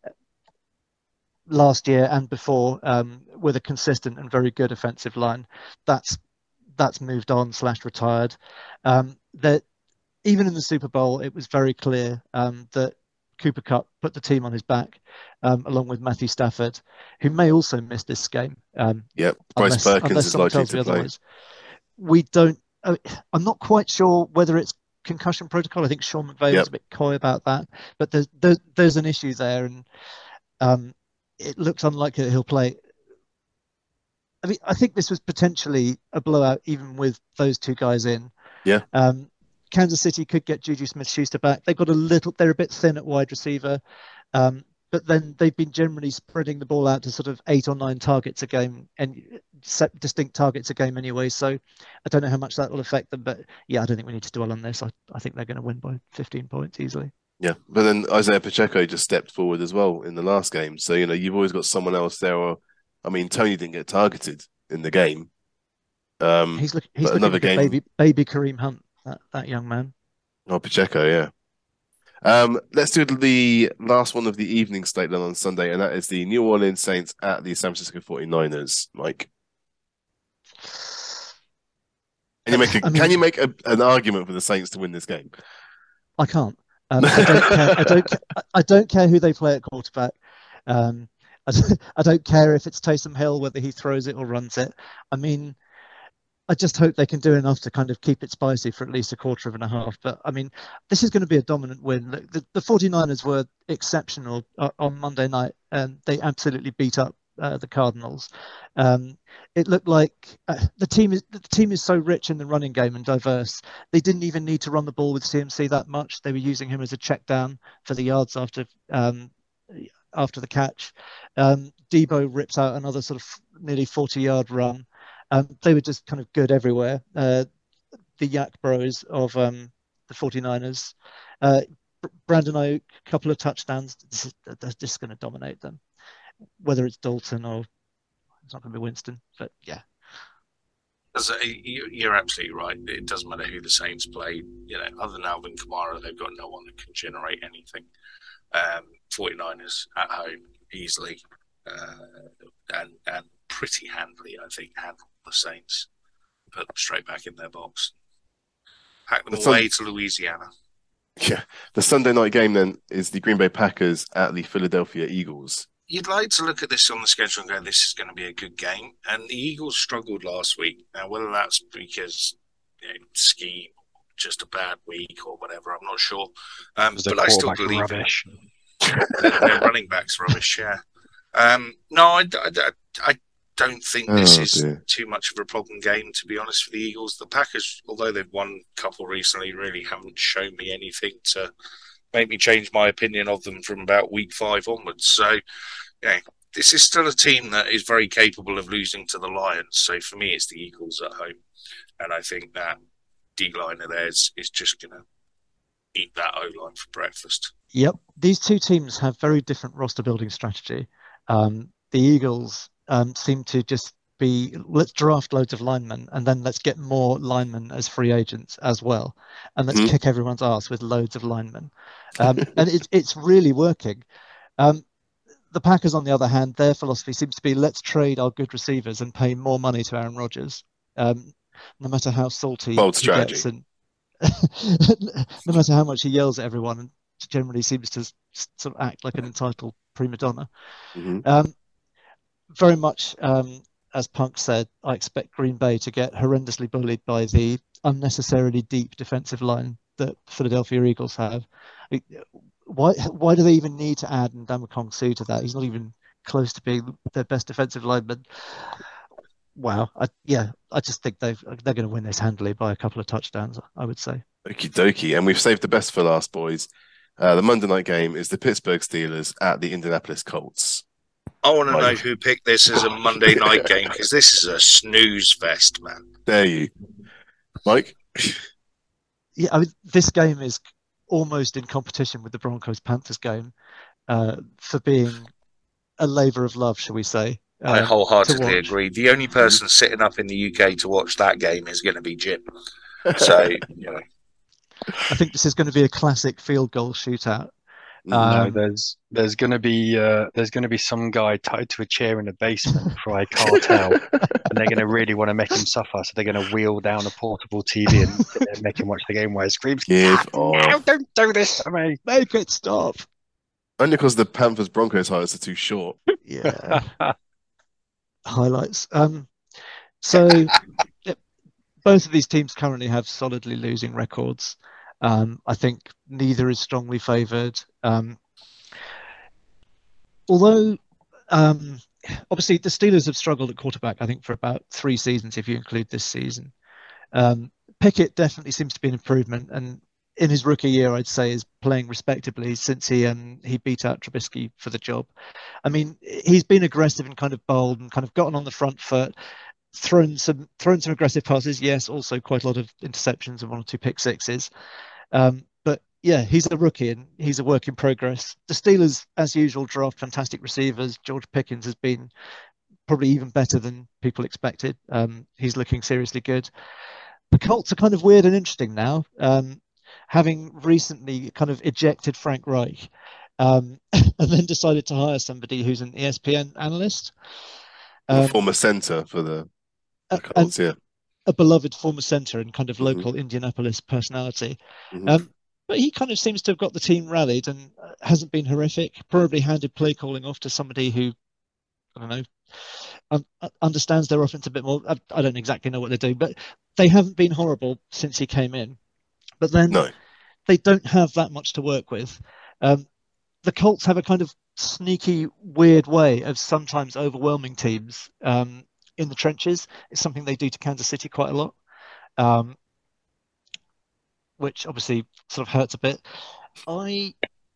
last year and before um, with a consistent and very good offensive line. That's that's moved on slash retired. Um, that even in the Super Bowl, it was very clear um, that Cooper Kupp put the team on his back, um, along with Matthew Stafford, who may also miss this game. Um, Yep. Bryce unless, Perkins unless is someone likely tells to me play. otherwise. We don't. Uh, I'm not quite sure whether it's concussion protocol. I think Sean McVay Yep. was a bit coy about that, but there's there's, there's an issue there, and um, it looks unlikely that he'll play. I mean, I think this was potentially a blowout even with those two guys in. Yeah. Um, Kansas City could get Juju Smith-Schuster back. They've got a little, they're a bit thin at wide receiver, um, but then they've been generally spreading the ball out to sort of eight or nine targets a game and set distinct targets a game anyway. So I don't know how much that will affect them, but yeah, I don't think we need to dwell on this. I, I think they're going to win by fifteen points easily. Yeah, but then Isaiah Pacheco just stepped forward as well in the last game. So, you know, you've always got someone else there. Or, I mean, Tony didn't get targeted in the game. Um, he's look, he's but looking another like game, baby, baby Kareem Hunt, that, that young man. Oh, Pacheco, yeah. Um, let's do the last one of the evening slate then on Sunday, and that is the New Orleans Saints at the San Francisco forty-niners. Mike, can you make a, I mean, can you make a, an argument for the Saints to win this game? I can't. Um, I don't care. I don't. I don't care who they play at quarterback. Um, I, don't, I don't care if it's Taysom Hill, whether he throws it or runs it. I mean, I just hope they can do enough to kind of keep it spicy for at least a quarter of and a half. But I mean, this is going to be a dominant win. The, the, the forty-niners were exceptional uh, on Monday night, and they absolutely beat up uh, the Cardinals. Um, it looked like uh, the team is the team is so rich in the running game and diverse. They didn't even need to run the ball with C M C that much. They were using him as a check down for the yards after um, after the catch. Um, Debo rips out another sort of nearly forty yard run. Um, they were just kind of good everywhere. Uh, the Yak Bros of um, the forty-niners. Uh, Brandon Ayuk, a couple of touchdowns. This is, they're just going to dominate them. Whether it's Dalton or it's not going to be Winston, but yeah. You're absolutely right. It doesn't matter who the Saints play. You know, other than Alvin Kamara, they've got no one that can generate anything. Um, forty-niners at home easily, uh, and and pretty handily, I think, handle the Saints, put them straight back in their box, pack them the away sun- to Louisiana. Yeah, the Sunday night game then is the Green Bay Packers at the Philadelphia Eagles. You'd like to look at this on the schedule and go, this is going to be a good game. And the Eagles struggled last week. Now, whether that's because you know, scheme, just a bad week or whatever, I'm not sure. Um, but I still believe rubbish. their, their running backs rubbish. Yeah. Um, no, I, I, I don't think this oh, is dear. too much of a problem game, to be honest, for the Eagles. The Packers, although they've won a couple recently, really haven't shown me anything to make me change my opinion of them from about week five onwards. So, yeah, this is still a team that is very capable of losing to the Lions. So for me, it's the Eagles at home. And I think that D-line of theirs is just going to eat that O-line for breakfast. Yep. These two teams have very different roster building strategy. Um, the Eagles um, seem to just be, let's draft loads of linemen and then let's get more linemen as free agents as well. And let's mm-hmm. kick everyone's ass with loads of linemen. Um, and it, it's really working. Um, the Packers, on the other hand, their philosophy seems to be let's trade our good receivers and pay more money to Aaron Rodgers, um, no matter how salty Bold he strategy. gets and no matter how much he yells at everyone and generally seems to sort of act like an entitled prima donna. Mm-hmm. Um, very much, um, as Punk said, I expect Green Bay to get horrendously bullied by the unnecessarily deep defensive line that Philadelphia Eagles have. Why why do they even need to add Ndamukong Suh to that? He's not even close to being their best defensive lineman. Wow. I, yeah, I just think they've, they're going to win this handily by a couple of touchdowns, I would say. Okie dokie. And we've saved the best for last, boys. Uh, the Monday night game is the Pittsburgh Steelers at the Indianapolis Colts. I want to know who picked this as a Monday night game because this is a snooze fest, man. Dare you. Mike? Yeah, I mean, this game is almost in competition with the Broncos-Panthers game uh, for being a labour of love, shall we say. Um, I wholeheartedly agree. The only person sitting up in the U K to watch that game is going to be Jim. So, you know. I think this is going to be a classic field goal shootout. Um, no, there's there's going to be uh, there's going to be some guy tied to a chair in the basement for a cartel, and they're going to really want to make him suffer. So they're going to wheel down a portable T V and make him watch the game while he screams, "Give no, no, don't do this to me! Make it stop!" Only because the Panthers Broncos highlights are too short. Yeah. Highlights. Um. So both of these teams currently have solidly losing records. Um, I think neither is strongly favoured. Um, although um, obviously the Steelers have struggled at quarterback, I think, for about three seasons, if you include this season. Um, Pickett definitely seems to be an improvement, and in his rookie year, I'd say is playing respectably since he um, he beat out Trubisky for the job. I mean, he's been aggressive and kind of bold and kind of gotten on the front foot, thrown some thrown some aggressive passes. Yes, also quite a lot of interceptions and one or two pick sixes. Um, but yeah, he's a rookie and he's a work in progress. The Steelers, as usual, draft fantastic receivers. George Pickens has been probably even better than people expected. Um, he's looking seriously good. The Colts are kind of weird and interesting now. Um, having recently kind of ejected Frank Reich, um, and then decided to hire somebody who's an E S P N analyst. Um, former centre for the, the Colts, yeah. A beloved former centre and kind of local mm-hmm. Indianapolis personality. Mm-hmm. Um, but he kind of seems to have got the team rallied and hasn't been horrific. Probably handed play calling off to somebody who, I don't know, um, understands their offense a bit more. I, I don't exactly know what they're doing, but they haven't been horrible since he came in. But then no. they don't have that much to work with. Um, the Colts have a kind of sneaky, weird way of sometimes overwhelming teams um, in the trenches. It's something they do to Kansas City quite a lot, um, which obviously sort of hurts a bit. I,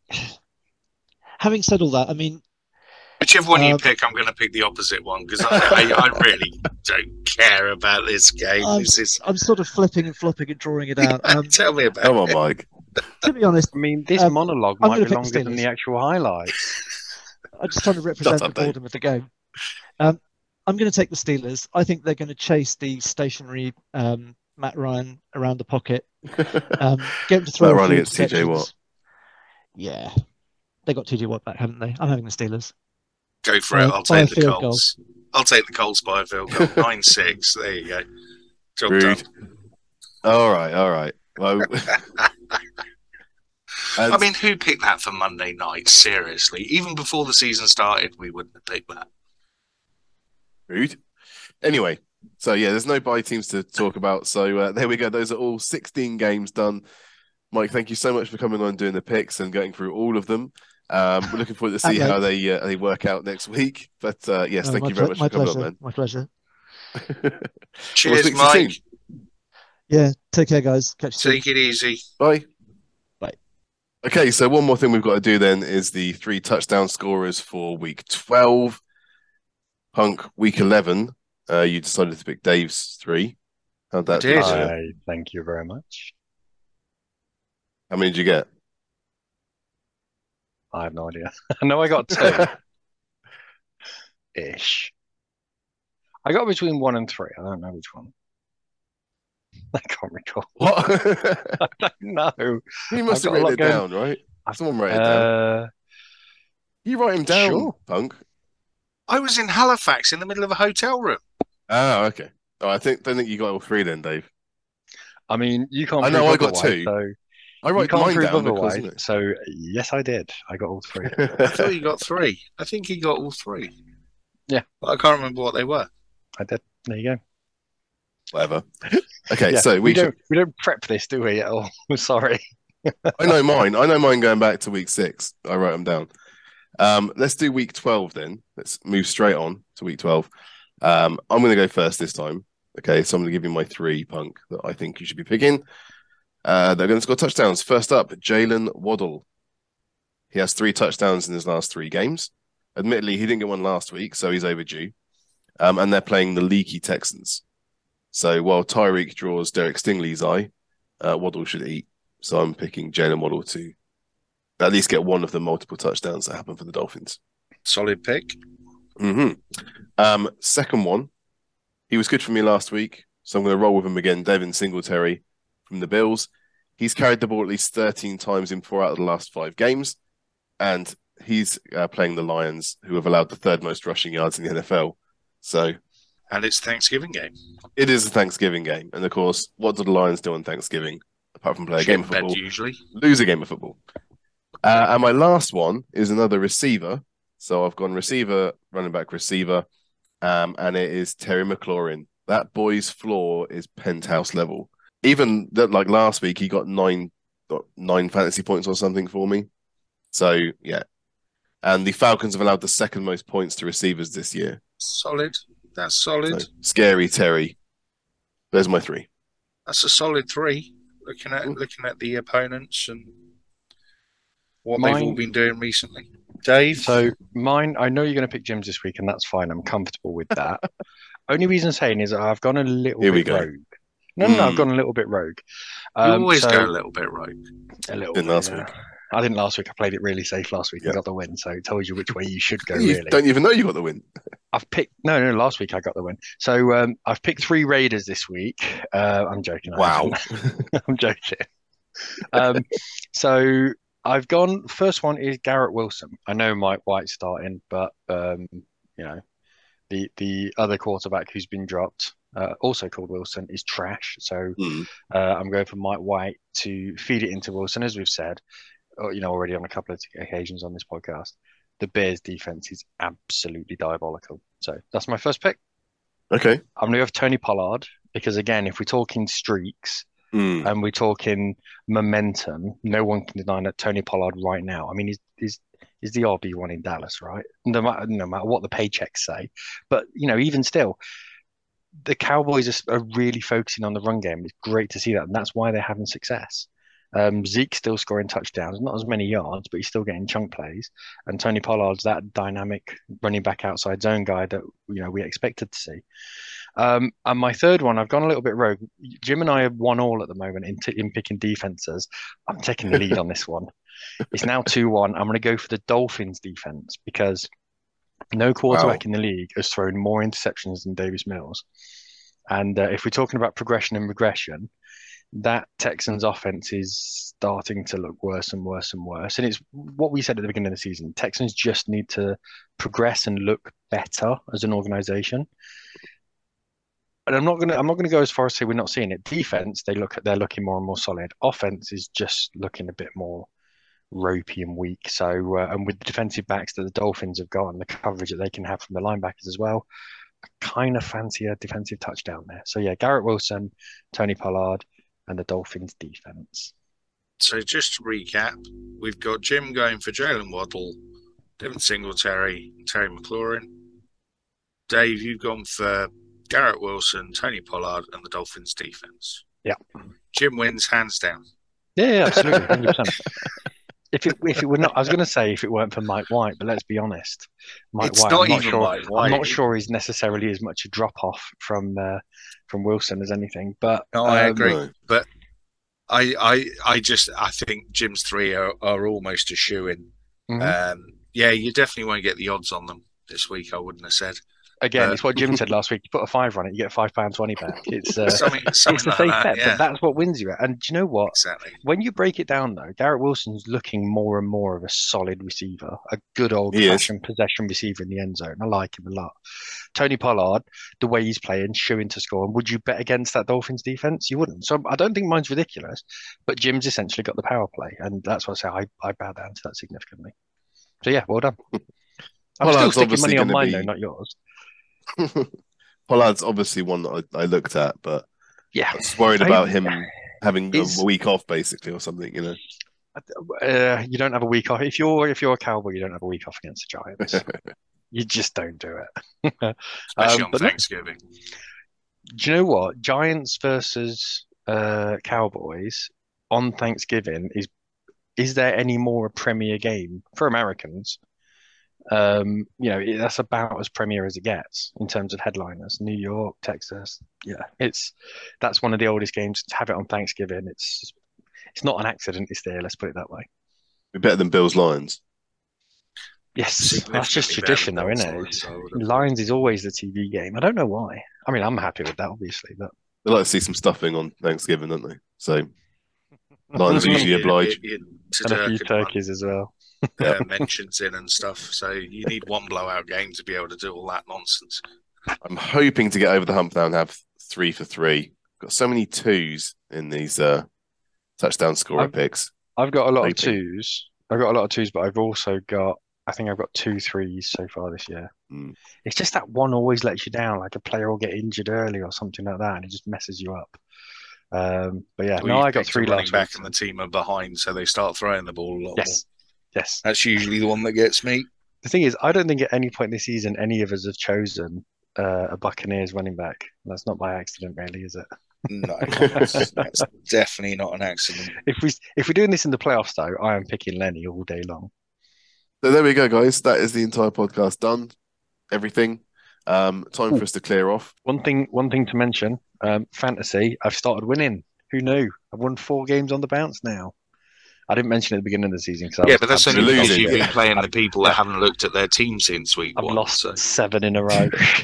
having said all that, I mean, whichever one um, you pick, I'm going to pick the opposite one because I, I, I really don't care about this game. I'm, this is... I'm sort of flipping and flopping and drawing it out. Um, Tell me about Come it. on, Mike. To be honest, I mean, this um, monologue I'm might be longer the than the actual highlights. I'm just trying to represent the boredom of the game. Um, I'm going to take the Steelers. I think they're going to chase the stationary um, Matt Ryan around the pocket, um, get him to throw Matt a Ryan few against T J Watt. Yeah, they got T J Watt back, haven't they? I'm having the Steelers. Go for uh, it. I'll take the Colts. Goal. I'll take the Colts by a field goal. nine six. There you go. Job Rude. done. All right, all right. Well, I mean, who picked that for Monday night? Seriously, even before the season started, we wouldn't have picked that. Rude. Anyway, so yeah, there's no bye teams to talk about. So uh, there we go. Those are all sixteen games done. Mike, thank you so much for coming on and doing the picks and going through all of them. Um, we're looking forward to see how they uh, they work out next week. But uh, yes, oh, thank you very much my for coming pleasure. on, man. My pleasure. Cheers, we'll Mike. Yeah, take care, guys. Catch you Take soon. it easy. Bye. Bye. Okay, so one more thing we've got to do then is the three touchdown scorers for week twelve. Punk, week eleven, uh, you decided to pick Dave's three. How'd that I did. I, thank you very much. How many did you get? I have no idea. I know I got two. Ish. I got between one and three. I don't know which one. I can't recall. What? I don't know. You must I've have got a written it lot down, going- right? Someone write it Uh, down. You write him down, sure. Punk. I was in Halifax in the middle of a hotel room. Oh, okay. Oh, I think don't think you got all three then, Dave. I mean, you can't. I know prove I got otherwise, two. So I you write can't mine prove down otherwise. because, you know. So yes, I did. I got all three. I thought you got three. I think he got all three. Yeah. But I can't remember what they were. I did. There you go. Whatever. Okay, Yeah, so we, we should... don't we don't prep this, do we? At all? Sorry. I know mine. I know mine going back to week six. I wrote them down. Um, let's do week twelve then. Let's move straight on to week twelve. Um, I'm going to go first this time. Okay, so I'm going to give you my three, Punk, that I think you should be picking. Uh, they're going to score touchdowns. First up, Jalen Waddle. He has three touchdowns in his last three games. Admittedly, he didn't get one last week, so he's overdue. Um, and they're playing the leaky Texans. So while Tyreek draws Derek Stingley's eye, uh, Waddle should eat. So I'm picking Jalen Waddle to at least get one of the multiple touchdowns that happen for the Dolphins. Solid pick. Mm-hmm. Um, second one, he was good for me last week, so I'm going to roll with him again. Devin Singletary from the Bills. He's carried the ball at least thirteen times in four out of the last five games, and he's uh, playing the Lions, who have allowed the third most rushing yards in the N F L. So, and it's Thanksgiving game. It is a Thanksgiving game, and of course, what do the Lions do on Thanksgiving apart from play a game of football? Usually, lose a game of football. Uh, and my last one is another receiver. So I've gone receiver, running back, receiver, um, and it is Terry McLaurin. That boy's floor is penthouse level. Even that, like last week, he got nine, got nine fantasy points or something for me. So yeah, And the Falcons have allowed the second most points to receivers this year. Solid. That's So, solid. scary Terry. There's my three. That's a solid three. Looking at Mm. looking at the opponents and what Mine- they've all been doing recently. Dave. So mine, I know you're going to pick Jim's this week, and that's fine. I'm comfortable with that. Only reason saying is I've gone a little Here we bit go. rogue. No, no, no, I've Mm. gone a little bit rogue. you Um, always so- go a little bit rogue. a little Didn't bit, last yeah. week. I didn't last week. I played it really safe last week Yeah. and got the win, so it tells you which way you should go. You Really, don't even know you got the win. I've picked no, no. Last week I got the win, so um, I've picked three Raiders this week. Uh, I'm joking. I Wow. haven't. I'm joking. Um, so I've gone. First one is Garrett Wilson. I know Mike White's starting, but um, you know, the the other quarterback who's been dropped, uh, also called Wilson, is trash. So Mm. uh, I'm going for Mike White to feed it into Wilson, as we've said, uh, you know, already on a couple of occasions on this podcast. The Bears' defense is absolutely diabolical. So that's my first pick. Okay. I'm going to go for Tony Pollard because, again, if we're talking streaks Mm. and we're talking momentum, no one can deny that Tony Pollard right now. I mean, he's he's, he's the R B one in Dallas, right? No matter no matter what the paychecks say, but you know, even still, the Cowboys are, are really focusing on the run game. It's great to see that, and that's why they're having success. Um, Zeke's still scoring touchdowns, not as many yards, but he's still getting chunk plays. And Tony Pollard's that dynamic running back outside zone guy that you know we expected to see. Um, and my third one, I've gone a little bit rogue. Jim and I have one all at the moment in, t- in picking defenses. I'm taking the lead on this one. It's now two one. I'm going to go for the Dolphins defense because no quarterback Wow. in the league has thrown more interceptions than Davis Mills. And uh, if we're talking about progression and regression, that Texans offense is starting to look worse and worse and worse. And it's what we said at the beginning of the season. Texans just need to progress and look better as an organization. And I'm not gonna I'm not gonna go as far as say we're not seeing it. Defense, they look they're looking more and more solid. Offense is just looking a bit more ropey and weak. So uh, and with the defensive backs that the Dolphins have got and the coverage that they can have from the linebackers as well, I kind of fancy a defensive touchdown there. So yeah, Garrett Wilson, Tony Pollard, and the Dolphins defense. So just to recap, we've got Jim going for Jalen Waddle, Devin Singletary, Terry McLaurin. Dave, you've gone for Garrett Wilson, Tony Pollard, and the Dolphins defense. Yeah. Jim wins hands down. Yeah, yeah, absolutely, one hundred percent. If it if it were not, I was going to say if it weren't for Mike White, but let's be honest, Mike It's White. not I'm not even sure. Mike White. I'm not sure he's necessarily as much a drop off from uh, from Wilson as anything. But No, I um, agree. No. But I, I, I just I think Jim's three are, are almost a shoe in. mhm. Um, yeah, you definitely won't get the odds on them this week. I wouldn't have said Again, uh, it's what Jim said last week. You put a five on it, you get five pound twenty back. It's uh, something, something it's a like safe that. bet, Yeah, but that's what wins you. And do you know what? exactly. When you break it down, though, Garrett Wilson's looking more and more of a solid receiver, a good old He is. fashioned possession receiver in the end zone. I like him a lot. Tony Pollard, the way he's playing, shooing to score. And would you bet against that Dolphins defense? You wouldn't. So I don't think mine's ridiculous, but Jim's essentially got the power play. And that's what I say. I, I bow down to that significantly. So yeah, well done. I'm Pollard's still sticking obviously money on gonna mine, be- though, not yours. Pollard's obviously one that I, I looked at, but Yeah. I was worried I- about him having a Is- week off, basically, or something. You know. Uh, you don't have a week off. If you're if you're a Cowboy, you don't have a week off against the Giants. You just don't do it. Especially Um, on but no- Thanksgiving. Do you know what? Giants versus uh, Cowboys on Thanksgiving is is there any more a premier game for Americans? Um, you know, it- that's about as premier as it gets in terms of headliners. New York, Texas, yeah, it's that's one of the oldest games. To have it on Thanksgiving, it's it's not an accident. It's there. Let's put it that way. We're better than Bills Lions. Yes, that's just Significantly tradition, better though, than isn't it? Lions, It's- I would have thought. Lions is always the T V game. I don't know why. I mean, I'm happy with that, obviously, but They like to see some stuffing on Thanksgiving, don't they? So Lions usually You- oblige. you- you- and a few Turk and one, turkeys as well. uh, mentions in and stuff. So you need one blowout game to be able to do all that nonsense. I'm hoping to get over the hump now and have three for three. Got so many twos in these uh, touchdown scorer I've- picks. I've got a lot of Hoping. twos. I've got a lot of twos, but I've also got, I think I've got two threes so far this year. Mm. It's just that one always lets you down, like a player will get injured early or something like that, and it just messes you up. Um, but yeah, Or no, you've I got picked a three running last back week. and the team are behind, so they start throwing the ball a lot Yes, Yes. That's usually the one that gets me. The thing is, I don't think at any point this season any of us have chosen uh, a Buccaneers running back. That's not by accident, really, is it? No, that's, that's definitely not an accident. If we if we're doing this in the playoffs, though, I am picking Lenny all day long. So there we go, guys. That is the entire podcast done. Everything. Um, time Ooh. for us to clear off. One thing, one thing to mention: um, fantasy. I've started winning. Who knew? I've won four games on the bounce now. I didn't mention it at the beginning of the season because yeah, but that's only absolutely because you've losing. been playing the people that haven't looked at their team since week I've one. lost so. seven in a row.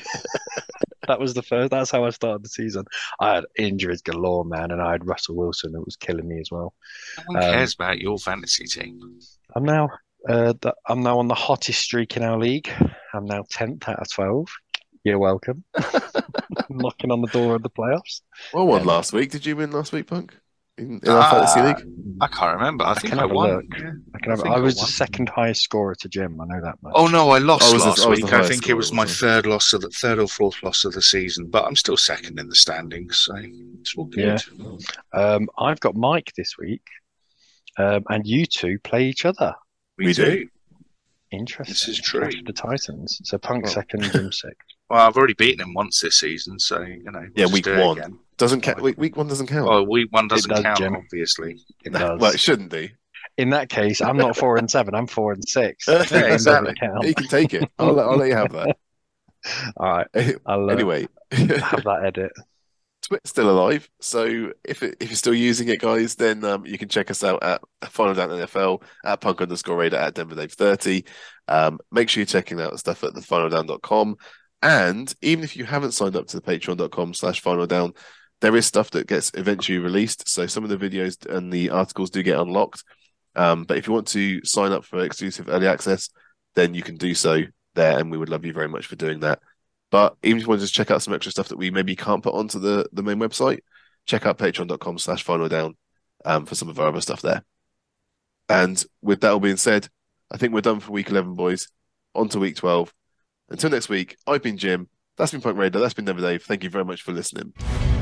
That was the first. That's how I started the season. I had injuries galore, man, and I had Russell Wilson that was killing me as well. No one Um, cares about your fantasy team. I'm now, uh, the, I'm now on the hottest streak in our league. I'm now tenth out of twelve. You're welcome. Knocking on the door of the playoffs. Well, won Yeah. last week. Did you win last week, Punk? In, in our fantasy Uh, league? I can't remember. I, I think can I have a won. look. Yeah. I, can have, think I was I won. the second highest scorer to Jim. I know that much. Oh no, I lost I was the- last I was the week. I highest think it scorer, was my wasn't third loss of the third or fourth loss of the season, but I'm still second in the standings, so it's all good. Um, I've got Mike this week, um, and you two play each other. We, We do. do. Interesting. This is true. Clash of the Titans. So Punk Well. second, Jim sixth. Well, I've already beaten him once this season, so you know. we'll Yeah, just week do it one. again. Doesn't count. Week, week one doesn't count. Oh, week one doesn't does, count, Jim. obviously. It No, does. well, it shouldn't do. In that case, I'm not four and seven. I'm four and six. Yeah, That doesn't exactly. count. You can take it. I'll, let- I'll let you have that. All right. I'll uh, Anyway, have that edit. Twitter's still alive, so if it, if you're still using it, guys, then um, you can check us out at Final Down N F L, at Punk underscore Raider, at Denver Dave thirty. Um, make sure you're checking out stuff at the final down dot com. And even if you haven't signed up to the patreon dot com slash final down, there is stuff that gets eventually released. So some of the videos and the articles do get unlocked. Um, but if you want to sign up for exclusive early access, then you can do so there, and we would love you very much for doing that. But even if you want to just check out some extra stuff that we maybe can't put onto the, the main website, check out patreon dot com slash final down um, for some of our other stuff there. And with that all being said, I think we're done for week eleven, boys. On to week twelve. Until next week, I've been Jim. That's been Punk Raider. That's been Never Dave. Thank you very much for listening.